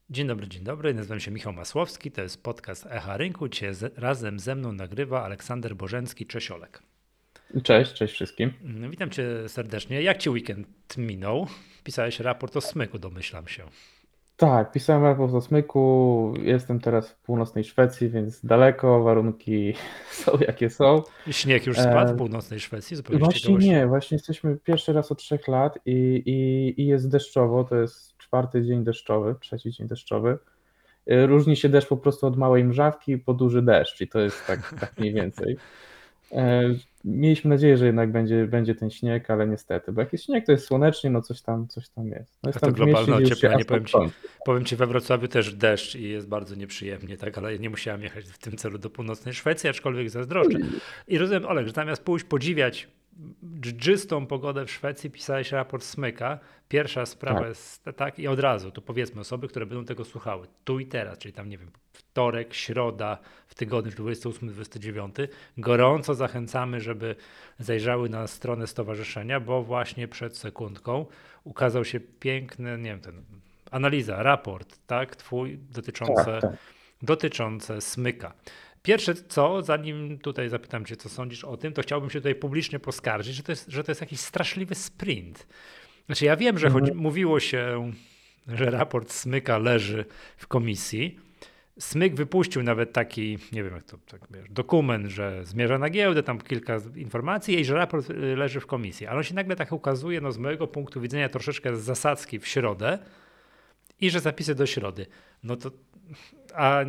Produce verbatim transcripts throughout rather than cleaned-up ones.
Dzień dobry, dzień dobry. Nazywam się Michał Masłowski. To jest podcast Echa Rynku. Dzisiaj z, razem ze mną nagrywa Aleksander Bożencki-Czesiolek. Cześć, cześć wszystkim. Mm, Witam cię serdecznie. Jak ci weekend minął? Pisałeś raport o smyku, domyślam się. Tak, pisałem raport o smyku. Jestem teraz w północnej Szwecji, więc daleko, warunki są jakie są. Śnieg już spadł w E, północnej Szwecji, zupełnie z Właśnie ciekawości. nie, właśnie jesteśmy pierwszy raz od trzech lat i, i, i jest deszczowo. To jest czwarty dzień deszczowy, trzeci dzień deszczowy. E, Różni się deszcz po prostu od małej mrzawki po duży deszcz i to jest tak, tak mniej więcej. E, Mieliśmy nadzieję, że jednak będzie, będzie ten śnieg, ale niestety, bo jak jest śnieg, to jest słonecznie, no coś tam, coś tam jest. No A jest to tam w mieście, globalne gdzie już się ocieplenie, asfalt powiem ci, kończy. powiem ci, we Wrocławiu też deszcz i jest bardzo nieprzyjemnie, tak, ale nie musiałem jechać w tym celu do północnej Szwecji, aczkolwiek zazdroszczę. I rozumiem, Olek, że zamiast pójść podziwiać dżdżystą pogodę w Szwecji, pisałeś raport Smyka. Pierwsza sprawa Tak, jest tak i od razu, tu powiedzmy osoby, które będą tego słuchały, tu i teraz, czyli tam nie wiem, wtorek, środa, w tygodniu dwudziestego ósmego dwudziestego dziewiątego, gorąco zachęcamy, żeby zajrzały na stronę stowarzyszenia, bo właśnie przed sekundką ukazał się piękny, nie wiem, ten analiza, raport, tak, twój tak, dotyczące, tak. dotyczące Smyka. Pierwsze co, zanim tutaj zapytam cię, co sądzisz o tym, to chciałbym się tutaj publicznie poskarżyć, że to jest, że to jest jakiś straszliwy sprint. Znaczy ja wiem, że chodzi, Mhm. mówiło się, że raport Smyka leży w komisji. Smyk wypuścił nawet taki, nie wiem jak to, tak wiesz, dokument, że zmierza na giełdę, tam kilka informacji i że raport y, leży w komisji. Ale on się nagle tak ukazuje, no z mojego punktu widzenia troszeczkę z zasadzki w środę i że zapisy do środy. No to, a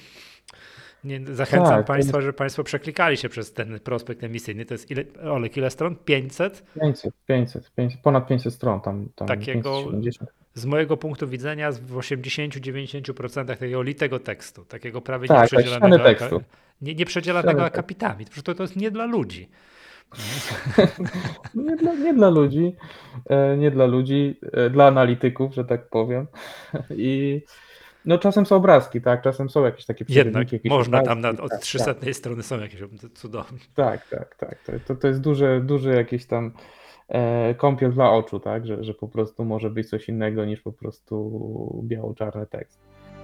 nie, zachęcam Tak, to Państwa, jest że Państwo przeklikali się przez ten prospekt emisyjny. To jest ile, Olek, ile stron? pięćset? pięćset, pięćset, pięćset, ponad pięćset stron, tam, tam Takiego, pięćset siedemdziesiąt. z mojego punktu widzenia, w osiemdziesiąt do dziewięćdziesięciu procent takiego litego tekstu, takiego prawie Tak, tak, ściany nieprzedzielanego, aka- tekstu. nie, nieprzedzielanego Ściany tekstu. akapitami. Przecież to, to jest nie dla ludzi. Nie dla, nie dla ludzi, e, nie dla ludzi, e, dla analityków, że tak powiem. I no czasem są obrazki, tak, czasem są jakieś takie Jednak przerywniki, jakieś można tam na, obrazki, od tak, tak, trzysta strony są jakieś cudowne. tak, tak, tak. To, to, to jest duże, duże jakieś tam e, kąpiel dla oczu, tak, że, że po prostu może być coś innego niż po prostu biało-czarny tekst.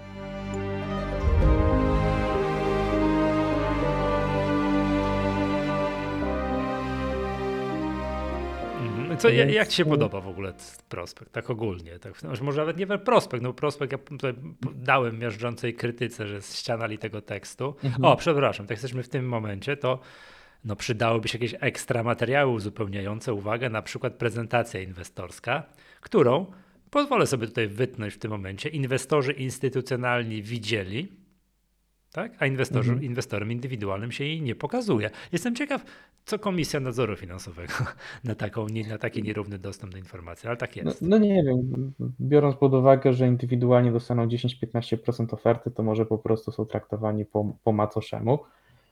Mhm. Co, ja- jak Więc ci się e, podoba w ogóle t- prospekt, tak ogólnie? Tak, no, może nawet nie prospekt, no prospekt ja tutaj dałem miażdżącej krytyce, że jest ściana litego tekstu. O, mhm. przepraszam, tak jesteśmy w tym momencie, to no przydałyby się jakieś ekstra materiały uzupełniające, uwagę, na przykład prezentacja inwestorska, którą pozwolę sobie tutaj wytnąć w tym momencie. Inwestorzy instytucjonalni widzieli, tak? A inwestorzy, Mhm. inwestorem indywidualnym się jej nie pokazuje. Jestem ciekaw, co Komisja Nadzoru Finansowego na, taką, nie- na taki nierówny dostęp do informacji, ale tak No, jest. no nie wiem, biorąc pod uwagę, że indywidualnie dostaną dziesięć do piętnastu procent oferty, to może po prostu są traktowani po, po macoszemu,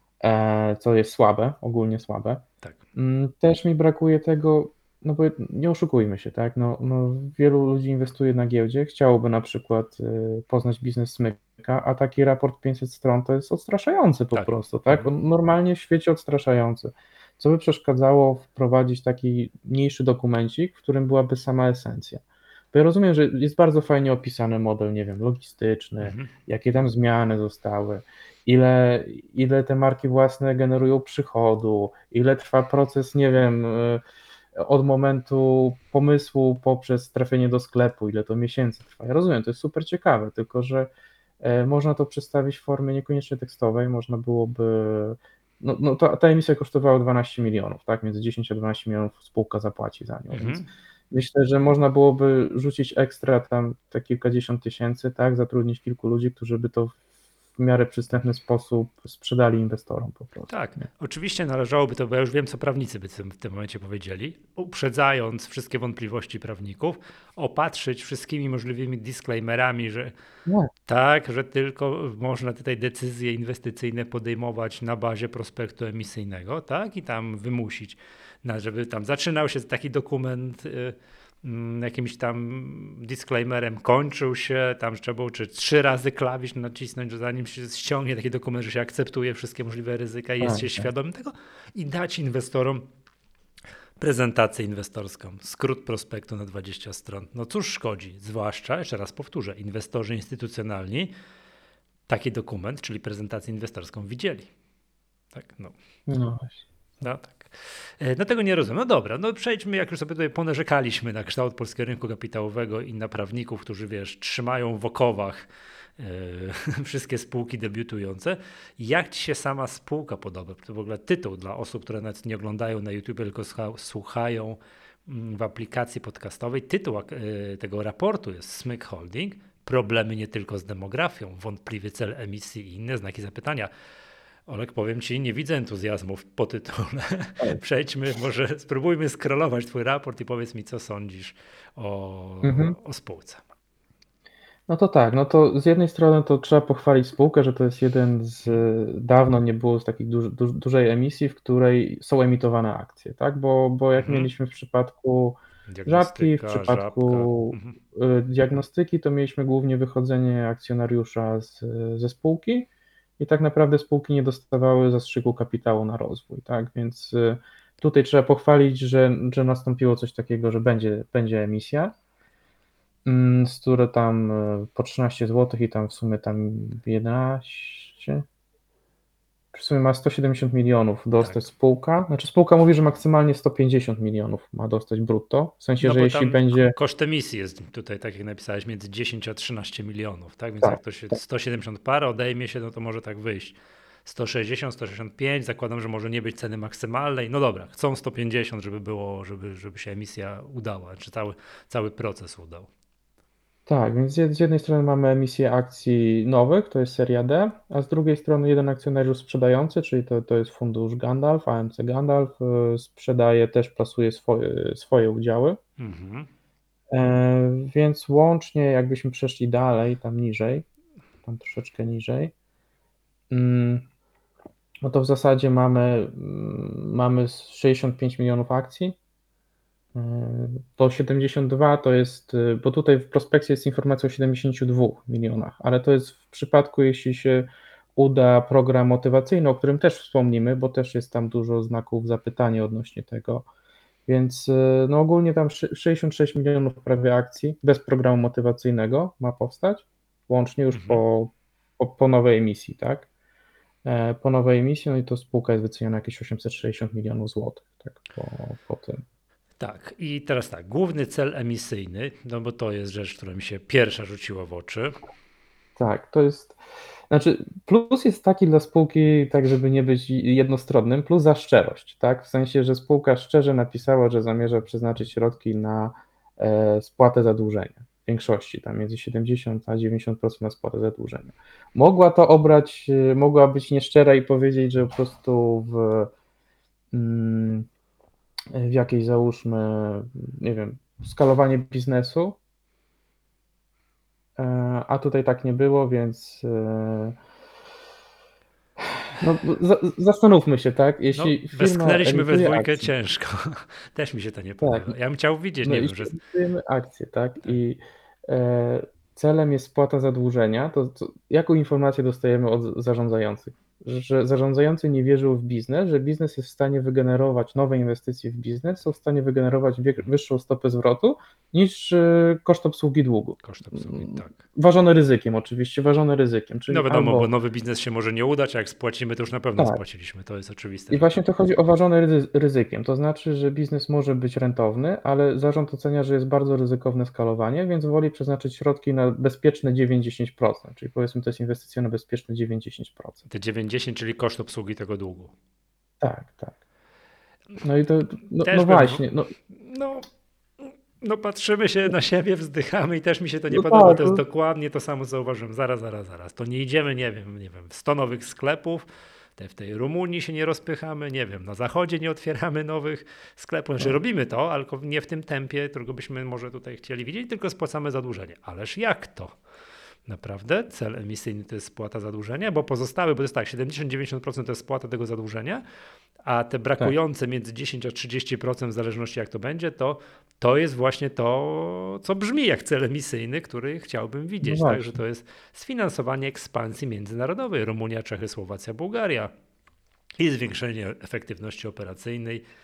e, co jest słabe, ogólnie słabe. Tak. Mm, Też mi brakuje tego, no bo nie oszukujmy się, tak, no, no wielu ludzi inwestuje na giełdzie, chciałoby na przykład y, poznać biznes Smyka, a taki raport pięćset stron to jest odstraszający po Tak. prostu, tak, Mhm. on normalnie w świecie odstraszający. Co by przeszkadzało wprowadzić taki mniejszy dokumencik, w którym byłaby sama esencja? Bo ja rozumiem, że jest bardzo fajnie opisany model, nie wiem, logistyczny, Mhm. jakie tam zmiany zostały, ile, ile te marki własne generują przychodu, ile trwa proces, nie wiem, y, od momentu pomysłu poprzez trafienie do sklepu, ile to miesięcy trwa. Ja rozumiem, to jest super ciekawe, tylko że e, można to przedstawić w formie niekoniecznie tekstowej, można byłoby. No, no ta, ta emisja kosztowała dwanaście milionów, tak? Między dziesięć a dwanaście milionów spółka zapłaci za nią, więc Mhm. myślę, że można byłoby rzucić ekstra tam te kilkadziesiąt tysięcy, tak? Zatrudnić kilku ludzi, którzy by to w miarę przystępny sposób sprzedali inwestorom po prostu. Tak, Nie? oczywiście należałoby to, bo ja już wiem, co prawnicy by w tym momencie powiedzieli, uprzedzając wszystkie wątpliwości prawników, opatrzyć wszystkimi możliwymi disclaimerami, że No, tak, że tylko można tutaj decyzje inwestycyjne podejmować na bazie prospektu emisyjnego, tak, i tam wymusić, na, żeby tam zaczynał się taki dokument y, mm, jakimś tam disclaimerem, kończył się, tam trzeba było czy trzy razy klawisz nacisnąć, że zanim się ściągnie taki dokument, że się akceptuje wszystkie możliwe ryzyka i jest tak, się tak. świadomym tego i dać inwestorom prezentację inwestorską, skrót prospektu na dwadzieścia stron. No cóż szkodzi, zwłaszcza, jeszcze raz powtórzę, inwestorzy instytucjonalni taki dokument, czyli prezentację inwestorską widzieli. Tak, no. No właśnie. No tak. No tego nie rozumiem. No dobra, no przejdźmy, jak już sobie tutaj ponarzekaliśmy na kształt polskiego rynku kapitałowego i na prawników, którzy wiesz, trzymają w okowach yy, wszystkie spółki debiutujące. Jak ci się sama spółka podoba? To w ogóle tytuł dla osób, które nawet nie oglądają na YouTube, tylko słuchają w aplikacji podcastowej. Tytuł yy, tego raportu jest Smyk Holding. Problemy nie tylko z demografią, wątpliwy cel emisji i inne znaki zapytania. Olek, powiem ci, nie widzę entuzjazmu po tytule. Przejdźmy, może spróbujmy skrolować twój raport i powiedz mi, co sądzisz o, mhm. o spółce. No to tak, no to z jednej strony to trzeba pochwalić spółkę, że to jest jeden z, dawno nie było z takich duż, duż, dużej emisji, w której są emitowane akcje, tak, bo, bo jak mhm. mieliśmy w przypadku Żabki, w przypadku mhm. diagnostyki, to mieliśmy głównie wychodzenie akcjonariusza z, ze spółki, i tak naprawdę spółki nie dostawały zastrzyku kapitału na rozwój, tak, więc tutaj trzeba pochwalić, że, że nastąpiło coś takiego, że będzie, będzie emisja, z której tam po trzynaście złotych i tam w sumie tam jedenaście, w sumie ma sto siedemdziesiąt milionów dostać tak. spółka, znaczy spółka mówi, że maksymalnie sto pięćdziesiąt milionów ma dostać brutto, w sensie, no że jeśli będzie... Koszt emisji jest tutaj, tak jak napisałeś, między dziesięć a trzynaście milionów, tak, więc tak, jak to się tak. sto siedemdziesiąt parę odejmie się, no to może tak wyjść. sto sześćdziesiąt, sto sześćdziesiąt pięć, zakładam, że może nie być ceny maksymalnej, no dobra, chcą sto pięćdziesiąt, żeby było, żeby, żeby się emisja udała, czy cały, cały proces udał. Tak, więc z jednej strony mamy emisję akcji nowych, to jest seria D, a z drugiej strony jeden akcjonariusz sprzedający, czyli to, to jest fundusz Gandalf, A M C Gandalf, sprzedaje, też plasuje swoje, swoje udziały. Mhm. E, więc łącznie, jakbyśmy przeszli dalej, tam niżej, tam troszeczkę niżej, mm, no to w zasadzie mamy, mamy sześćdziesiąt pięć milionów akcji. To siedemdziesiąt dwa to jest, bo tutaj w prospekcie jest informacja o siedemdziesięciu dwóch milionach, ale to jest w przypadku, jeśli się uda program motywacyjny, o którym też wspomnimy, bo też jest tam dużo znaków zapytania odnośnie tego, więc no ogólnie tam sześćdziesiąt sześć milionów prawie akcji bez programu motywacyjnego ma powstać, łącznie już mhm. po, po, po nowej emisji, tak? Po nowej emisji, no i to spółka jest wyceniona jakieś osiemset sześćdziesiąt milionów złotych, tak, po, po tym. Tak, i teraz tak, główny cel emisyjny, no bo to jest rzecz, która mi się pierwsza rzuciła w oczy. Tak, to jest, znaczy plus jest taki dla spółki, tak żeby nie być jednostronnym, plus za szczerość, tak, w sensie, że spółka szczerze napisała, że zamierza przeznaczyć środki na e, spłatę zadłużenia, w większości, tam między siedemdziesiąt a dziewięćdziesiąt procent na spłatę zadłużenia. Mogła to obrać, mogła być nieszczera i powiedzieć, że po prostu w... Mm, w jakiejś, załóżmy, nie wiem, skalowanie biznesu, a tutaj tak nie było, więc no, zastanówmy się, tak? Jeśli no, westchnęliśmy we dwójkę akcje, ciężko, też mi się to nie podoba. Tak. Ja bym chciał widzieć, no, nie wiem, że... Emitujemy akcje, tak? tak. I e, celem jest spłata zadłużenia, to, to jaką informację dostajemy od zarządzających? Że zarządzający nie wierzył w biznes, że biznes jest w stanie wygenerować nowe inwestycje w biznes, są w stanie wygenerować wyższą stopę zwrotu niż koszt obsługi długu. Koszt obsługi, tak. Ważone ryzykiem oczywiście, ważone ryzykiem. Czyli no wiadomo, albo... bo nowy biznes się może nie udać, a jak spłacimy, to już na pewno tak. spłaciliśmy, to jest oczywiste. I właśnie to chodzi o ważone ryzykiem, to znaczy, że biznes może być rentowny, ale zarząd ocenia, że jest bardzo ryzykowne skalowanie, więc woli przeznaczyć środki na bezpieczne dziewięć do dziesięciu procent, czyli powiedzmy to jest inwestycja na bezpieczne dziewięć do dziesięciu procent. Te dziewięć do dziesięciu, czyli koszt obsługi tego długu. Tak, tak. No i to, no, no właśnie. No. no, no patrzymy się na siebie, wzdychamy i też mi się to nie no podoba, tak, to jest no. dokładnie to samo zauważyłem. Zaraz, zaraz, zaraz. To nie idziemy, nie wiem, nie wiem, w sto nowych sklepów, te w tej Rumunii się nie rozpychamy, nie wiem, na zachodzie nie otwieramy nowych sklepów. Znaczy no. robimy to, ale nie w tym tempie, którego byśmy może tutaj chcieli widzieć, tylko spłacamy zadłużenie. Ależ jak to? Naprawdę cel emisyjny to jest spłata zadłużenia, bo pozostałe, bo to jest tak, siedemdziesiąt do dziewięćdziesięciu procent to jest spłata tego zadłużenia, a te brakujące tak. między dziesięć a trzydzieści procent w zależności jak to będzie, to, to jest właśnie to, co brzmi jak cel emisyjny, który chciałbym widzieć. No tak, że to jest sfinansowanie ekspansji międzynarodowej. Rumunia, Czechy, Słowacja, Bułgaria i zwiększenie efektywności operacyjnej,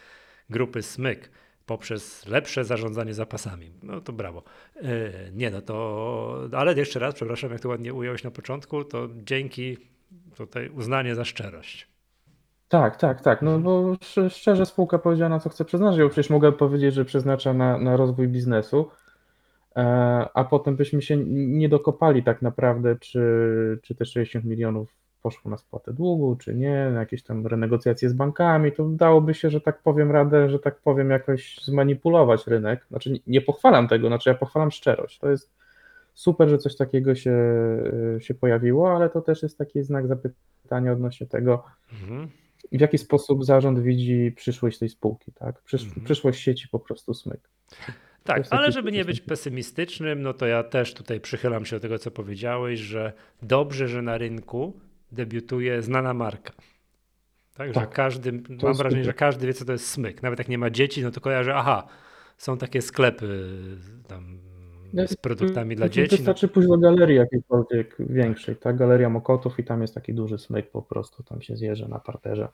grupy Smyk poprzez lepsze zarządzanie zapasami. No to brawo. Yy, nie no to, ale jeszcze raz, przepraszam, jak to ładnie ująłeś na początku, to dzięki tutaj uznanie za szczerość. Tak, tak, tak. No Mhm. bo sz- szczerze spółka powiedziała, na co chce przeznaczyć, bo przecież mogę powiedzieć, że przeznacza na, na rozwój biznesu, e, a potem byśmy się nie dokopali tak naprawdę, czy, czy te sześćdziesiąt milionów poszło na spłatę długu, czy nie, na jakieś tam renegocjacje z bankami, to dałoby się, że tak powiem, radę, że tak powiem, jakoś zmanipulować rynek. Znaczy nie, nie pochwalam tego, znaczy ja pochwalam szczerość. To jest super, że coś takiego się, się pojawiło, ale to też jest taki znak zapytania odnośnie tego, Mhm. w jaki sposób zarząd widzi przyszłość tej spółki, tak? Przysz, Mhm. przyszłość sieci po prostu Smyk. To Tak, jest ale taki, żeby nie być pesymistycznym, no to ja też tutaj przychylam się do tego, co powiedziałeś, że dobrze, że na rynku debiutuje znana marka. Tak, że tak, każdy, to mam jest wrażenie, że super. każdy wie, co to jest Smyk. Nawet jak nie ma dzieci, no to kojarzy, aha, są takie sklepy tam z produktami dla dzieci. No Wystarczy pójść do galerii jakiejkolwiek tak. większej, tak? Galeria Mokotów i tam jest taki duży Smyk po prostu, tam się zjeżdża na parterze.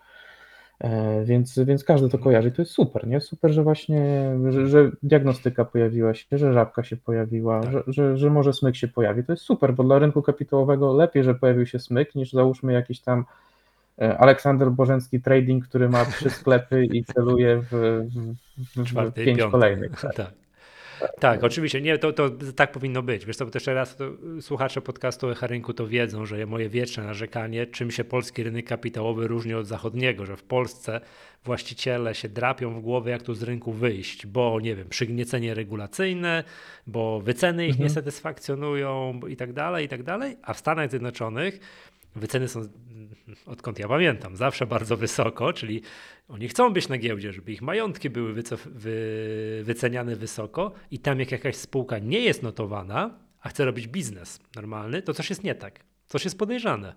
E, więc, więc każdy to Mhm. kojarzy i to jest super, nie? Super, że właśnie, że, że diagnostyka pojawiła się, że Żabka się pojawiła, Tak. że, że, że może Smyk się pojawi. To jest super, bo dla rynku kapitałowego lepiej, że pojawił się Smyk, niż załóżmy jakiś tam e, Aleksander Bożencki Trading, który ma trzy sklepy i celuje w, w, w, w Czwarty i pięć piąty. kolejnych. Tak, Tak. tak, Tak, więc, oczywiście, nie, to, to tak powinno być. Wiesz co, bo też raz to, słuchacze podcastu Echa Rynku to wiedzą, że moje wieczne narzekanie, czym się polski rynek kapitałowy różni od zachodniego, że w Polsce właściciele się drapią w głowę, jak tu z rynku wyjść, bo nie wiem, przygniecenie regulacyjne, bo wyceny ich nie mhm. satysfakcjonują i tak dalej, i tak dalej, a w Stanach Zjednoczonych wyceny są, odkąd ja pamiętam, zawsze bardzo wysoko, czyli oni chcą być na giełdzie, żeby ich majątki były wycof- wy- wyceniane wysoko i tam jak jakaś spółka nie jest notowana, a chce robić biznes normalny, to coś jest nie tak. Coś jest podejrzane.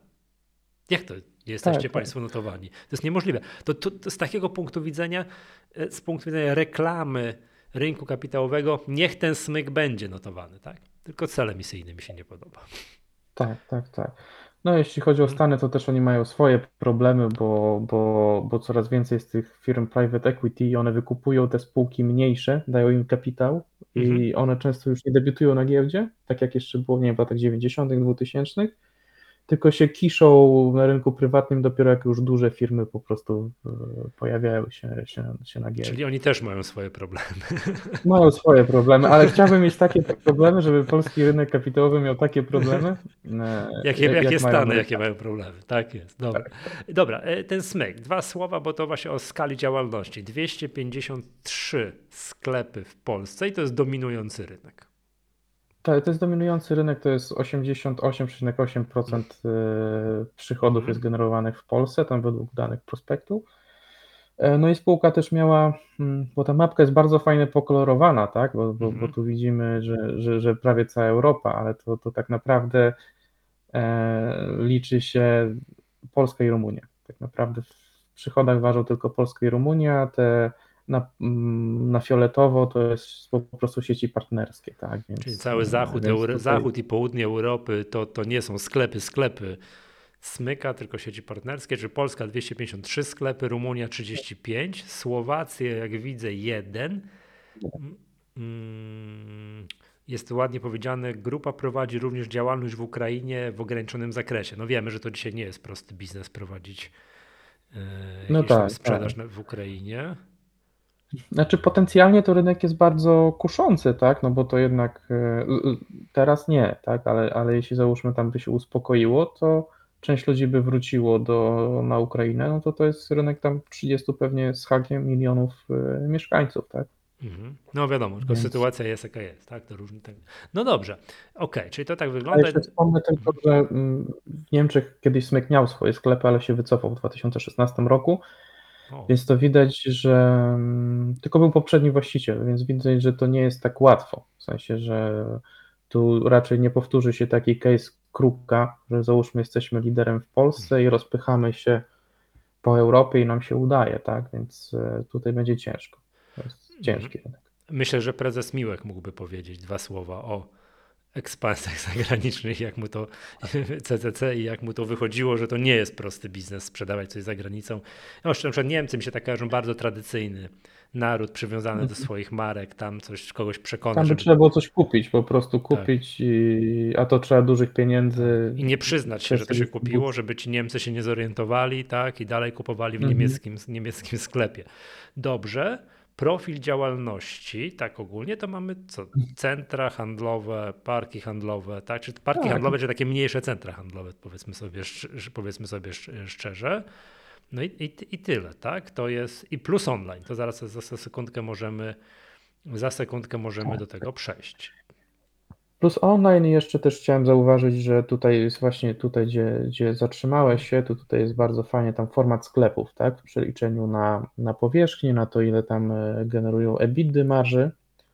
Jak to nie jesteście Tak, tak. Państwo notowani? To jest niemożliwe. To, to, to z takiego punktu widzenia, e, z punktu widzenia reklamy rynku kapitałowego, niech ten smyk będzie notowany, tak? Tylko cel emisyjny mi się nie podoba. Tak, tak, tak. No jeśli chodzi o Mhm. Stany, to też oni mają swoje problemy, bo, bo, bo coraz więcej jest tych firm private equity i one wykupują te spółki mniejsze, dają im kapitał Mhm. i one często już nie debiutują na giełdzie, tak jak jeszcze było, nie wiem, w latach dziewięćdziesiątych, dwutysięcznych, tylko się kiszą na rynku prywatnym dopiero jak już duże firmy po prostu e, pojawiają się, się, się na Czyli giełdzie. oni też mają swoje problemy. Mają swoje problemy, ale chciałbym mieć takie problemy, żeby polski rynek kapitałowy miał takie problemy, Jakie, e, jakie jak mają Stany, jakie Amerykanie. mają problemy. Tak jest. Dobra. Dobra, e, ten smyk. Dwa słowa, bo to właśnie o skali działalności. dwieście pięćdziesiąt trzy sklepy w Polsce i to jest dominujący rynek. Tak, to jest dominujący rynek, to jest osiemdziesiąt osiem przecinek osiem procent e, przychodów Mhm. jest generowanych w Polsce, tam według danych prospektu. E, No i spółka też miała, mm, bo ta mapka jest bardzo fajnie pokolorowana, tak, bo, bo, bo Mhm. tu widzimy, że, że, że prawie cała Europa, ale to, to tak naprawdę e, liczy się Polska i Rumunia. Tak naprawdę w przychodach ważą tylko Polska i Rumunia, te na, mm, na fioletowo to jest po prostu sieci partnerskie, tak, Czyli więc, cały e, zachód, więc Euro, tutaj zachód i południe Europy to, to nie są sklepy, sklepy smyka, tylko sieci partnerskie, czyli Polska dwieście pięćdziesiąt trzy sklepy, Rumunia trzydzieści pięć, Słowacja, jak widzę, jeden. Mm, Jest ładnie powiedziane, grupa prowadzi również działalność w Ukrainie w ograniczonym zakresie. No wiemy, że to dzisiaj nie jest prosty biznes prowadzić e, no jakieś tam tak, tak. sprzedaż na- w Ukrainie. Znaczy potencjalnie to rynek jest bardzo kuszący, tak, no bo to jednak e, e, teraz nie, tak, ale, ale jeśli załóżmy tam by się uspokoiło, to część ludzi by wróciło do, na Ukrainę, no to to jest rynek tam trzydzieści pewnie z hakiem milionów e, mieszkańców, tak, Mhm. No wiadomo, tylko więc sytuacja jest jaka jest, tak? To różni, tak. No dobrze, okej, czyli to tak a wygląda. jeszcze wspomnę tylko, Mhm. że mm, w Niemczech kiedyś Smyk miał swoje sklepy, ale się wycofał w dwa tysiące szesnastym roku. O, Więc to widać, że mm, tylko był poprzedni właściciel, więc widać, że to nie jest tak łatwo. W sensie, że tu raczej nie powtórzy się taki case Krupka, że załóżmy jesteśmy liderem w Polsce i rozpychamy się po Europie i nam się udaje, tak? Więc e, tutaj będzie ciężko. To jest mhm. ciężki rynek. Myślę, że prezes Miłek mógłby powiedzieć dwa słowa o ekspansjach zagranicznych, jak mu to C C C i jak mu to wychodziło, że to nie jest prosty biznes sprzedawać coś za granicą. No, na przykład Niemcy mi się tak kojarzą, bardzo tradycyjny naród przywiązany do Mhm. swoich marek, tam coś kogoś przekona, Tam by żeby trzeba było coś kupić, po prostu tak, kupić, i, a to trzeba dużych tak. pieniędzy, I nie przyznać się, że to kwestia się kupiło, dystrybucji. żeby ci Niemcy się nie zorientowali, tak, i dalej kupowali w Mhm. niemieckim, niemieckim sklepie. Dobrze. Profil działalności, tak ogólnie, to mamy co? Centra handlowe, parki handlowe, tak? Czy parki Tak, handlowe, czy takie mniejsze centra handlowe, powiedzmy sobie, szcz- powiedzmy sobie szcz- szczerze. No i, i, i tyle, tak? To jest i plus online. To zaraz za, za sekundkę możemy, za sekundkę możemy do tak. tego przejść. Plus online jeszcze też chciałem zauważyć, że tutaj jest właśnie tutaj, gdzie, gdzie zatrzymałeś się, to tutaj jest bardzo fajnie tam format sklepów, tak? W przeliczeniu na, na powierzchnię, na to, ile tam e, generują EBITDA marży.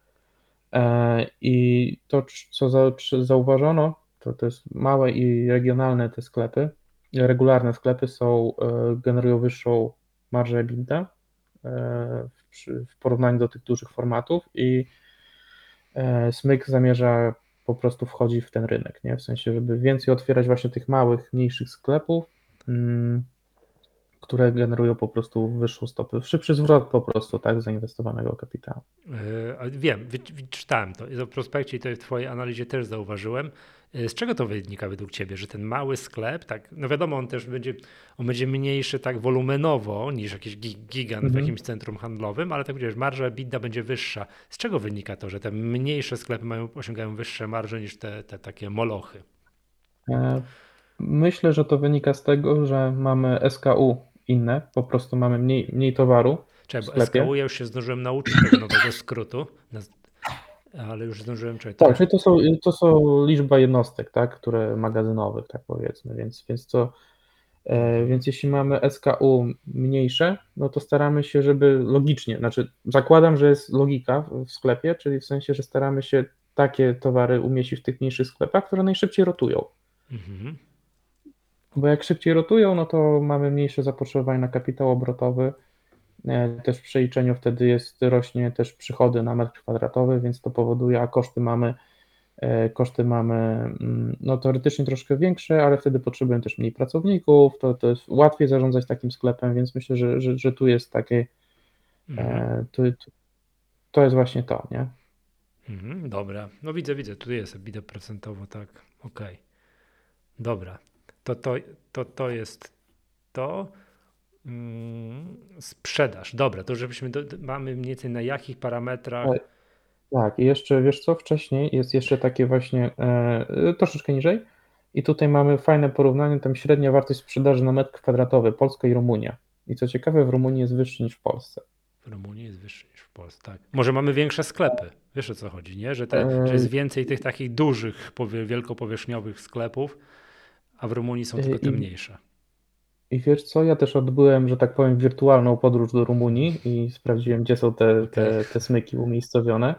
E, I to, co za, czy zauważono, to, to jest małe i regionalne te sklepy, regularne sklepy są, e, generują wyższą marżę EBITDA e, w, przy- w porównaniu do tych dużych formatów i e, Smyk zamierza po prostu wchodzić w ten rynek, nie? W sensie, żeby więcej otwierać właśnie tych małych, mniejszych sklepów, mm, które generują po prostu wyższą stopę, szybszy zwrot po prostu, tak, zainwestowanego kapitału. Yy, Wiem, wy- wy- czytałem to i w prospekcie i to w Twojej analizie też zauważyłem. Yy, Z czego to wynika według Ciebie, że ten mały sklep, tak, no wiadomo, on też będzie, on będzie mniejszy tak wolumenowo niż jakiś gi- gigant w Mhm. jakimś centrum handlowym, ale tak wiesz, marża EBITDA będzie wyższa. Z czego wynika to, że te mniejsze sklepy mają, osiągają wyższe marże niż te, te takie molochy? E, Myślę, że to wynika z tego, że mamy S K U inne, po prostu mamy mniej, mniej towaru w Czekaj, bo sklepie. S K U ja już się zdążyłem nauczyć tego nowego skrótu, naz- ale już zdążyłem, czekaj, Tak, to czyli to są, to są liczba jednostek, tak, które magazynowych, tak powiedzmy, więc, więc to, e, mhm, więc jeśli mamy S K U mniejsze, no to staramy się, żeby logicznie, znaczy zakładam, że jest logika w w sklepie, czyli w sensie, że staramy się takie towary umieścić w tych mniejszych sklepach, które najszybciej rotują. mhm, Bo jak szybciej rotują, no to mamy mniejsze zapotrzebowanie na kapitał obrotowy. E, Też w przeliczeniu wtedy jest, rośnie też przychody na metr kwadratowy, więc to powoduje, a koszty mamy, e, koszty mamy mm, no teoretycznie troszkę większe, ale wtedy potrzebujemy też mniej pracowników, to, to jest łatwiej zarządzać takim sklepem, więc myślę, że, że, że tu jest takie, mhm. e, to, to jest właśnie to, nie? Mhm, dobra, no widzę, widzę, tu jest EBITDA procentowo, tak, okej, dobra, to, to, to, to jest to, mm, sprzedaż, dobra, to żebyśmy, do, mamy mniej więcej na jakich parametrach, E, Tak, i jeszcze wiesz co, wcześniej jest jeszcze takie właśnie e, troszeczkę niżej i tutaj mamy fajne porównanie, tam średnia wartość sprzedaży na metr kwadratowy, Polska i Rumunia. I co ciekawe, w Rumunii jest wyższy niż w Polsce. w Rumunii jest wyższy niż w Polsce, tak, może mamy większe sklepy, wiesz o co chodzi, nie, że, te, że jest E, więcej tych takich dużych, powie, wielkopowierzchniowych sklepów, a w Rumunii są tylko te I, mniejsze. I wiesz co, ja też odbyłem, że tak powiem, wirtualną podróż do Rumunii i sprawdziłem, gdzie są te, Okej. te, te smyki umiejscowione,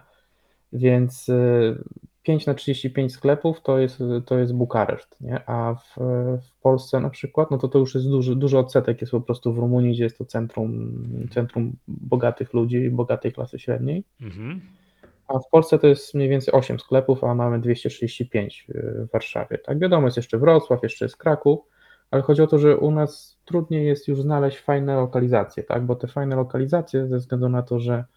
więc e, pięć na trzydzieści pięć sklepów to jest, to jest Bukareszt, nie? A w, w Polsce na przykład, no to to już jest duży, duży odsetek jest po prostu w Rumunii, gdzie jest to centrum, centrum bogatych ludzi, bogatej klasy średniej, Mhm. a w Polsce to jest mniej więcej osiem sklepów, a mamy dwieście trzydzieści pięć w Warszawie, tak? Wiadomo, jest jeszcze Wrocław, jeszcze jest Kraków, ale chodzi o to, że u nas trudniej jest już znaleźć fajne lokalizacje, tak? Bo te fajne lokalizacje, ze względu na to, że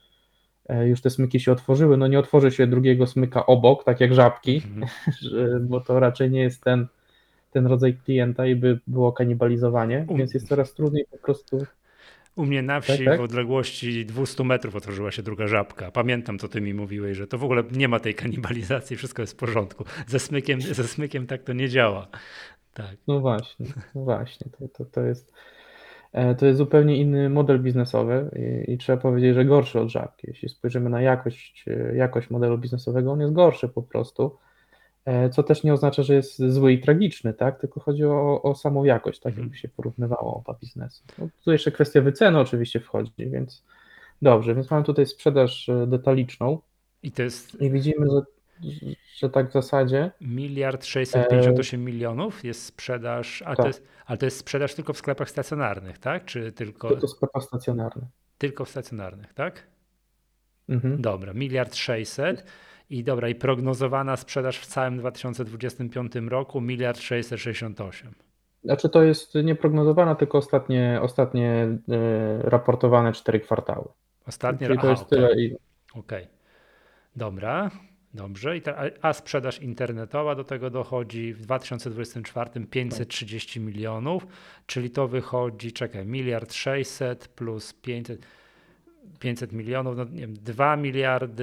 e, już te smyki się otworzyły, no nie otworzy się drugiego smyka obok, tak jak żabki, Mhm. że- bo to raczej nie jest ten, ten rodzaj klienta i by było kanibalizowanie, U, więc jest coraz trudniej po prostu, U mnie na tak, wsi w tak? odległości dwieście metrów otworzyła się druga żabka. Pamiętam, co ty mi mówiłeś, że to w ogóle nie ma tej kanibalizacji, wszystko jest w porządku. Ze smykiem, ze smykiem tak to nie działa. Tak. No właśnie, no właśnie, to, to, to jest, e, to jest zupełnie inny model biznesowy i, i trzeba powiedzieć, że gorszy od żabki. Jeśli spojrzymy na jakość, e, jakość modelu biznesowego, on jest gorszy po prostu, e, co też nie oznacza, że jest zły i tragiczny, tak? Tylko chodzi o, o samą jakość, tak Mhm. jakby się porównywało oba biznesy. No, tu jeszcze kwestia wyceny oczywiście wchodzi, więc dobrze, więc mamy tutaj sprzedaż e, detaliczną I to jest i widzimy, że, że tak w zasadzie miliard sześćset pięćdziesiąt e, osiem milionów jest sprzedaż, a to tak, jest, ale to jest sprzedaż tylko w sklepach stacjonarnych, tak? Czy tylko, tylko sklepy stacjonarne. tylko w stacjonarnych, tak? Mhm. Dobra, miliard sześćset. I dobra, i prognozowana sprzedaż w całym dwa tysiące dwudziestym piątym roku miliard sześćset sześćdziesiąt osiem. Znaczy to jest nieprognozowana, tylko ostatnie, ostatnie e, raportowane cztery kwartały. Ostatnie, Czyli to aha, jest okej, tyle i okej. Dobra, dobrze. I ta, a a sprzedaż internetowa do tego dochodzi w dwa tysiące dwudziestym czwartym pięćset trzydzieści milionów, czyli to wychodzi, czekaj, miliard sześćset plus pięćset, pięćset milionów, no nie wiem, dwa miliardy,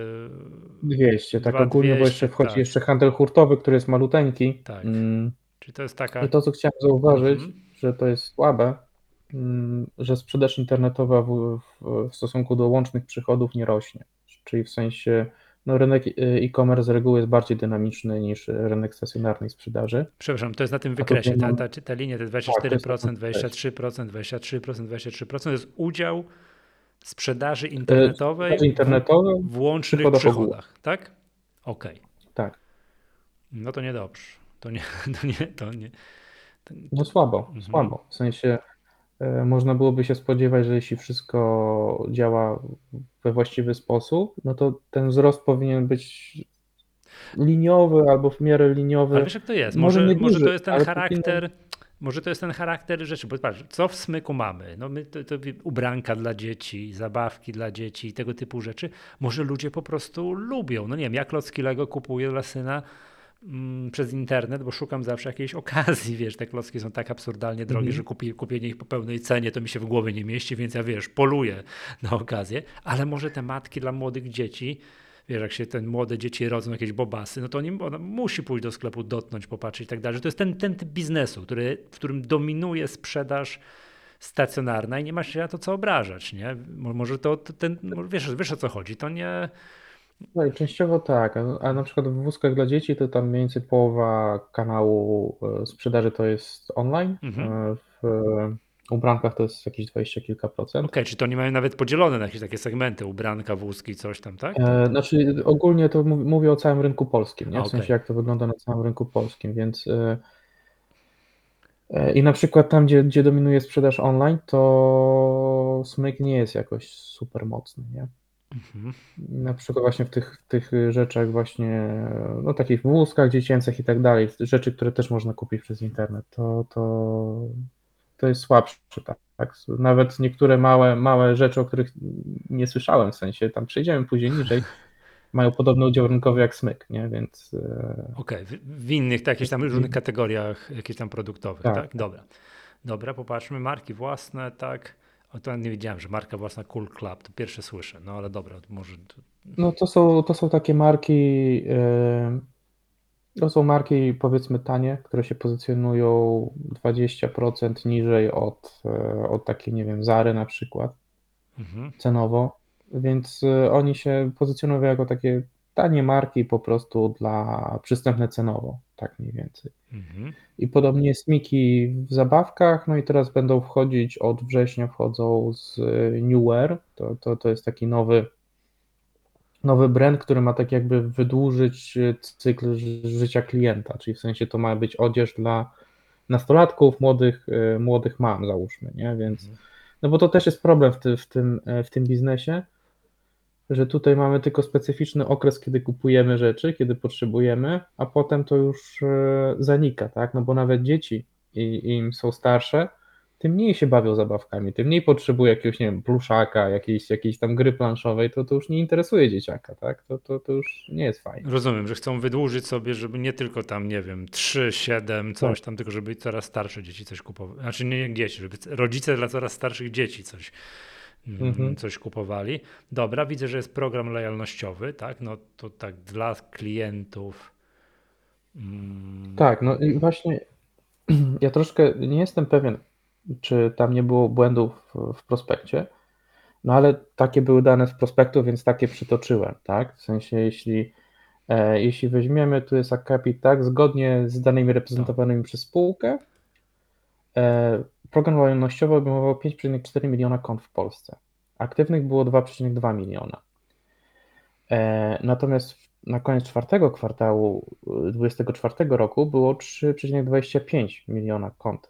dwieście, tak dwa ogólnie, bo jeszcze dwieście, wchodzi tak, jeszcze handel hurtowy, który jest maluteńki. tak. Mm, Czyli to jest taka, I to, co chciałem zauważyć, mhm. że to jest słabe, mm, że sprzedaż internetowa w, w, w stosunku do łącznych przychodów nie rośnie. Czyli w sensie, no rynek y, e-commerce z reguły jest bardziej dynamiczny niż rynek stacjonarnej sprzedaży. Przepraszam, to jest na tym A tutaj wykresie, ta, mam, ta, ta linia, te tak, to jest na tym dwadzieścia cztery procent, wykresie. dwadzieścia trzy procent, dwadzieścia trzy procent, dwadzieścia trzy procent, dwadzieścia trzy procent to jest udział sprzedaży Y, internetowej Sprzedaży w, internetowej w w łącznych przychodach ogółem. przychodach, tak? Okej. Tak. No to niedobrze. To nie, to nie, to nie. To, No to, słabo, mhm. słabo. W sensie e, można byłoby się spodziewać, że jeśli wszystko działa we właściwy sposób, no to ten wzrost powinien być liniowy albo w miarę Ale liniowy. wiesz jak to jest? Może Może, nie może duży, to jest ten ale powinien. charakter, może to jest ten charakter rzeczy, bo patrz, co w smyku mamy? No my to, to ubranka dla dzieci, zabawki dla dzieci, tego typu rzeczy. Może ludzie po prostu lubią. No nie wiem, ja klocki Lego kupuję dla syna mm, przez internet, bo szukam zawsze jakiejś okazji, wiesz, te klocki są tak absurdalnie drogie, że Mhm. kupi, kupienie ich po pełnej cenie to mi się w głowie nie mieści, więc ja wiesz, poluję na okazję, ale może te matki dla młodych dzieci, wiesz, jak się ten młode dzieci rodzą, jakieś bobasy, no to nie, ona musi pójść do sklepu, dotknąć, popatrzeć i tak dalej. Że to jest ten, ten typ biznesu, który, w którym dominuje sprzedaż stacjonarna i nie ma się na to co obrażać, nie? Może to, to ten, wiesz, wiesz o co chodzi, to nie... No i częściowo tak, a, a na przykład w wózkach dla dzieci to tam mniej więcej połowa kanału e, sprzedaży to jest online. Mhm. e, W ubrankach to jest jakieś dwadzieścia kilka procent. Okej, czy to nie mają nawet podzielone na jakieś takie segmenty, ubranka, wózki, coś tam, tak? To, E, to... Znaczy ogólnie to mów- mówię o całym rynku polskim, A, nie? W sensie okej. jak to wygląda na całym rynku polskim, więc e, e, i na przykład tam, gdzie, gdzie dominuje sprzedaż online, to smyk nie jest jakoś super mocny, nie? Mhm. Na przykład właśnie w tych, w tych rzeczach właśnie, no takich wózkach dziecięcych i tak dalej, rzeczy, które też można kupić przez internet, to, to, to jest słabsze, tak, tak. Nawet niektóre małe, małe rzeczy, o których nie słyszałem, w sensie tam przejdziemy później niżej, mają podobny udział rynkowy jak smyk, nie, więc e, Okej, w, w innych, tak, jakichś tam różnych kategoriach, jakichś tam produktowych, tak. tak? Dobra. Dobra, popatrzmy, marki własne, tak. O, to nie wiedziałem, że marka własna Cool Club, to pierwsze słyszę, no ale dobra, to może... To... No to są, to są takie marki, e, to są marki powiedzmy tanie, które się pozycjonują dwadzieścia procent niżej od, e, od takiej, nie wiem, Zary na przykład. Mhm. Cenowo, więc y, oni się pozycjonują jako takie tanie marki po prostu dla przystępne cenowo, tak mniej więcej. Mhm. I podobnie smiki w zabawkach, no i teraz będą wchodzić, od września wchodzą z y, New Wear, to, to, to jest taki nowy, nowy brand, który ma tak jakby wydłużyć y, cykl ży- życia klienta, czyli w sensie to ma być odzież dla nastolatków, młodych, y, młodych mam, załóżmy, nie, więc Mhm. no bo to też jest problem w, ty, w tym, e, w tym biznesie, że tutaj mamy tylko specyficzny okres, kiedy kupujemy rzeczy, kiedy potrzebujemy, a potem to już e, zanika, tak? No bo nawet dzieci i im są starsze, tym mniej się bawią zabawkami, tym mniej potrzebuje jakiegoś, nie wiem, pluszaka, jakiejś, jakiejś tam gry planszowej, to, to już nie interesuje dzieciaka, tak? To, to, to już nie jest fajne. Rozumiem, że chcą wydłużyć sobie, żeby nie tylko tam, nie wiem, trzy, siedem, Tak. coś tam, tylko żeby coraz starsze dzieci coś kupowały. Znaczy nie dzieci, żeby rodzice dla coraz starszych dzieci coś, mm, Mhm. coś kupowali. Dobra, widzę, że jest program lojalnościowy, tak? No to tak dla klientów. Mm, Tak, no i właśnie ja troszkę nie jestem pewien, czy tam nie było błędów w, w prospekcie. No ale takie były dane z prospektu, więc takie przytoczyłem, tak? W sensie, jeśli, e, jeśli weźmiemy, tu jest akapit, tak, zgodnie z danymi no. reprezentowanymi przez spółkę, e, program lojalnościowy obejmował pięć przecinek cztery miliona kont w Polsce. Aktywnych było dwa przecinek dwa miliona. E, natomiast w- na koniec czwartego kwartału e, dwudziestego czwartego roku było trzy przecinek dwadzieścia pięć miliona kont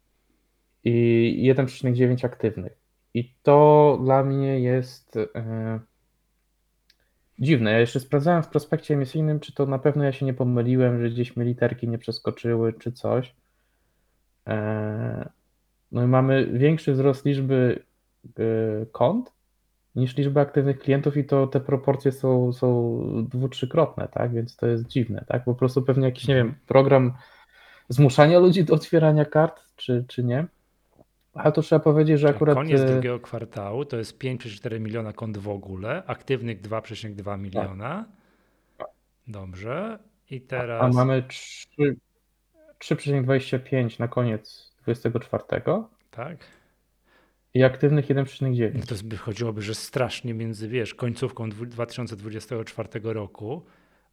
i jeden przecinek dziewięć aktywnych. I to dla mnie jest e, dziwne. Ja jeszcze sprawdzałem w prospekcie emisyjnym, czy to na pewno ja się nie pomyliłem, że gdzieś mi literki nie przeskoczyły, czy coś. Eee, No i mamy większy wzrost liczby e, kont niż liczba aktywnych klientów i to te proporcje są, są dwu, trzykrotne, tak? Więc to jest dziwne, tak? Po prostu pewnie jakiś, nie Mhm. wiem, program zmuszania ludzi do otwierania kart, czy, czy nie. Ale to trzeba powiedzieć, że Czyli akurat koniec e, drugiego kwartału to jest pięć przecinek cztery miliona kont w ogóle, aktywnych dwa przecinek dwa tak, miliona. Dobrze. I a, a teraz, mamy trzy trzy przecinek dwadzieścia pięć na koniec dwudziestego czwartego tak? i aktywnych jeden przecinek No dziewięć. to by chodziłoby, że strasznie między, wiesz, końcówką dwu- dwa tysiące dwudziestego czwartego roku,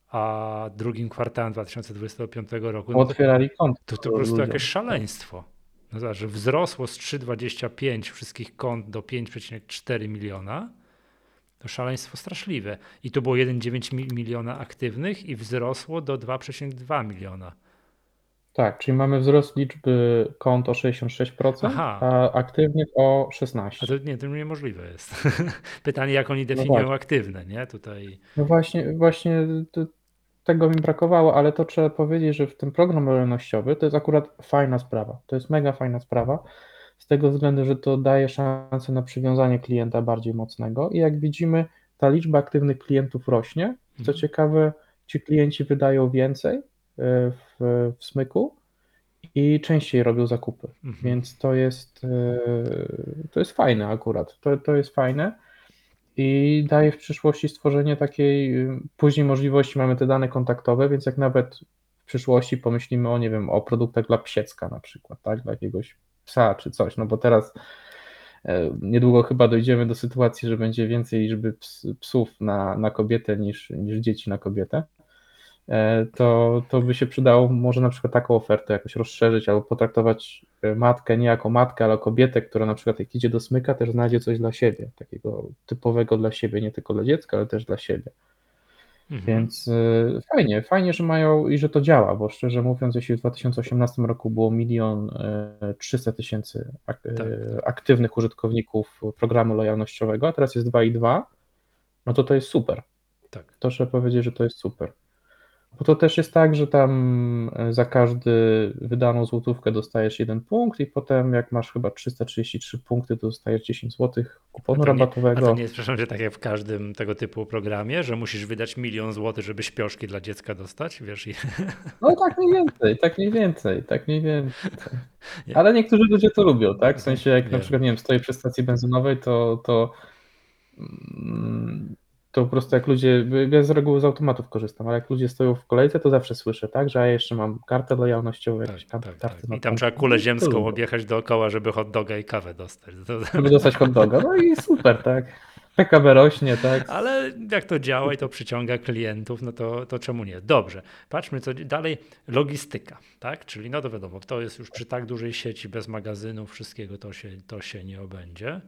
a drugim kwartałem dwa tysiące dwudziestego piątego roku, no to, Otwierali konto to, to po prostu jakieś ludziom. Tak, szaleństwo. No zobacz, że wzrosło z trzy przecinek dwadzieścia pięć wszystkich kont do pięć przecinek cztery miliona. To szaleństwo straszliwe. I to było jeden przecinek dziewięć mi- miliona aktywnych i wzrosło do dwa przecinek dwa miliona. tak, czyli mamy wzrost liczby kont o sześćdziesiąt sześć procent, Aha, a aktywnych o a to szesnaście procent. nie, to niemożliwe jest. Pytanie, jak oni No definiują właśnie, aktywne, nie? Tutaj. no właśnie, właśnie to, tego mi brakowało, ale to trzeba powiedzieć, że w tym program lojalnościowy to jest akurat fajna sprawa. To jest mega fajna sprawa, z tego względu, że to daje szansę na przywiązanie klienta bardziej mocnego i jak widzimy, ta liczba aktywnych klientów rośnie. Co Mhm. ciekawe, ci klienci wydają więcej y, w, w Smyku i częściej robią zakupy, Mhm. więc to jest, y, to jest fajne akurat. To, to jest fajne. I daje w przyszłości stworzenie takiej y, później możliwości, mamy te dane kontaktowe, więc jak nawet w przyszłości pomyślimy o, nie wiem, o produktach dla psiecka na przykład, tak, dla jakiegoś psa czy coś, no bo teraz e, niedługo chyba dojdziemy do sytuacji, że będzie więcej liczby ps, psów na, na kobietę niż, niż dzieci na kobietę, e, to, to by się przydało może na przykład taką ofertę jakoś rozszerzyć albo potraktować e, matkę nie jako matkę, ale kobietę, która na przykład jak idzie do smyka, też znajdzie coś dla siebie, takiego typowego dla siebie, nie tylko dla dziecka, ale też dla siebie. Mhm. Więc y, fajnie, fajnie, że mają i że to działa, bo szczerze mówiąc, jeśli w dwa tysiące osiemnastym roku było milion trzysta tysięcy ak- Tak, y, tak, aktywnych użytkowników programu lojalnościowego, a teraz jest dwa i dwa, no to to jest super. tak. To trzeba powiedzieć, że to jest super. Bo to też jest tak, że tam e, za każdy wydaną złotówkę dostajesz jeden punkt i potem jak masz chyba trzysta trzydzieści trzy punkty, to dostajesz dziesięć złotych A kuponu to nie, a to nie rabatowego. jest, przepraszam, że tak jak w każdym tego typu programie, że musisz wydać milion złotych, żeby śpioszki dla dziecka dostać, wiesz, i No tak mniej więcej, tak mniej więcej, tak mniej więcej. nie, Ale niektórzy ludzie to lubią, tak? W mhm, sensie jak na wiem. przykład, nie wiem, stoję przy stacji benzynowej, to, to, mm, to po prostu jak ludzie, ja z reguły z automatów korzystam, ale jak ludzie stoją w kolejce, to zawsze słyszę, tak, że ja jeszcze mam kartę lojalnościową, Tak, jakąś tam tak, tak. kartę na I tam punkty. trzeba kulę No, to ziemską lubią. objechać dookoła, żeby hot doga i kawę dostać. To, Żeby dostać hot doga. No i super, tak. P K B rośnie, tak. ale jak to działa i to przyciąga klientów, no to, to czemu nie? Dobrze, patrzmy co dalej. Logistyka, tak? Czyli no to wiadomo, to jest już przy tak dużej sieci, bez magazynów, wszystkiego to się, to się nie obędzie.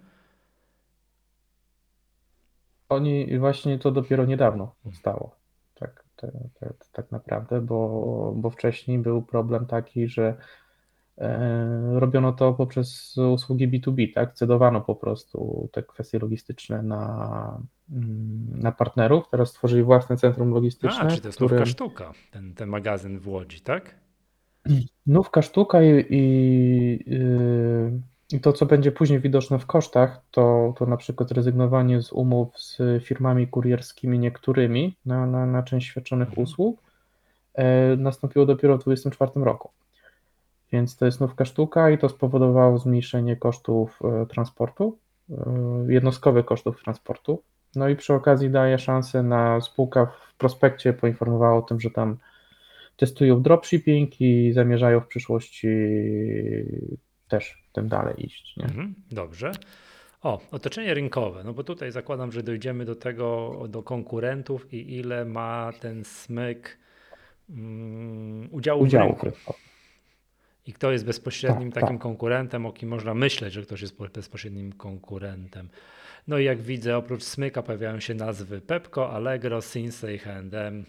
Oni właśnie to dopiero niedawno powstało. Tak, te, te, tak naprawdę, bo, bo wcześniej był problem taki, że e, robiono to poprzez usługi B dwa B, tak? Cedowano po prostu te kwestie logistyczne na, mm, na partnerów. Teraz stworzyli własne centrum A, logistyczne, czy w to jest nówka którym sztuka, ten, ten magazyn w Łodzi, tak? nówka sztuka i, i, yy, i to, co będzie później widoczne w kosztach, to, to na przykład rezygnowanie z umów z firmami kurierskimi niektórymi na, na, na część świadczonych Mhm. usług e, nastąpiło dopiero w dwa tysiące dwudziestym czwartym roku. Więc to jest nówka sztuka i to spowodowało zmniejszenie kosztów e, transportu, e, jednostkowych kosztów transportu. No i przy okazji daje szansę na spółka w prospekcie poinformowała o tym, że tam testują dropshipping i zamierzają w przyszłości też tym dalej iść. Nie? Mhm. Dobrze. O, otoczenie rynkowe, no bo tutaj zakładam, że dojdziemy do tego, do konkurentów i ile ma ten smyk mm, udziału w Udziałów rynku. rynkowych. I kto jest bezpośrednim Tak, takim tak. konkurentem, o kim można myśleć, że ktoś jest bezpośrednim konkurentem. No i jak widzę, oprócz smyka pojawiają się nazwy Pepco, Allegro, Sinsay, H and M.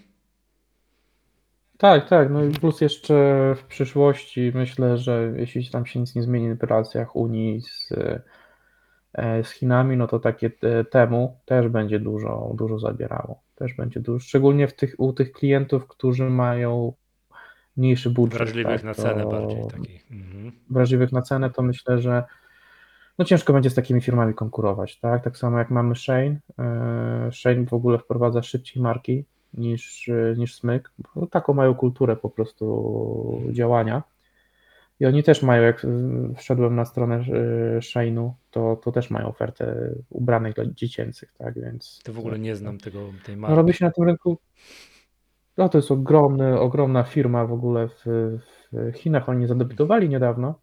Tak, tak. No i Mhm. plus jeszcze w przyszłości myślę, że jeśli tam się nic nie zmieni w relacjach Unii z, e, z Chinami, no to takie te- temu też będzie dużo, dużo zabierało. Też będzie dużo, szczególnie w tych, u tych klientów, którzy mają mniejszy budżet, Wrażliwych tak, na to cenę bardziej takich. Mhm. wrażliwych na cenę, to myślę, że no ciężko będzie z takimi firmami konkurować, tak? Tak samo jak mamy Shein. e, Shein w ogóle wprowadza szybciej marki niż, e, niż Smyk, bo taką mają kulturę po prostu działania. I oni też mają, jak e, wszedłem na stronę e, Sheinu, to, to też mają ofertę ubranek dla dziecięcych, tak? Więc To w ogóle nie znam tego, tej no, robi marki. się na tym rynku. No to jest ogromny, ogromna firma w ogóle w, w Chinach. Oni zadebiutowali niedawno.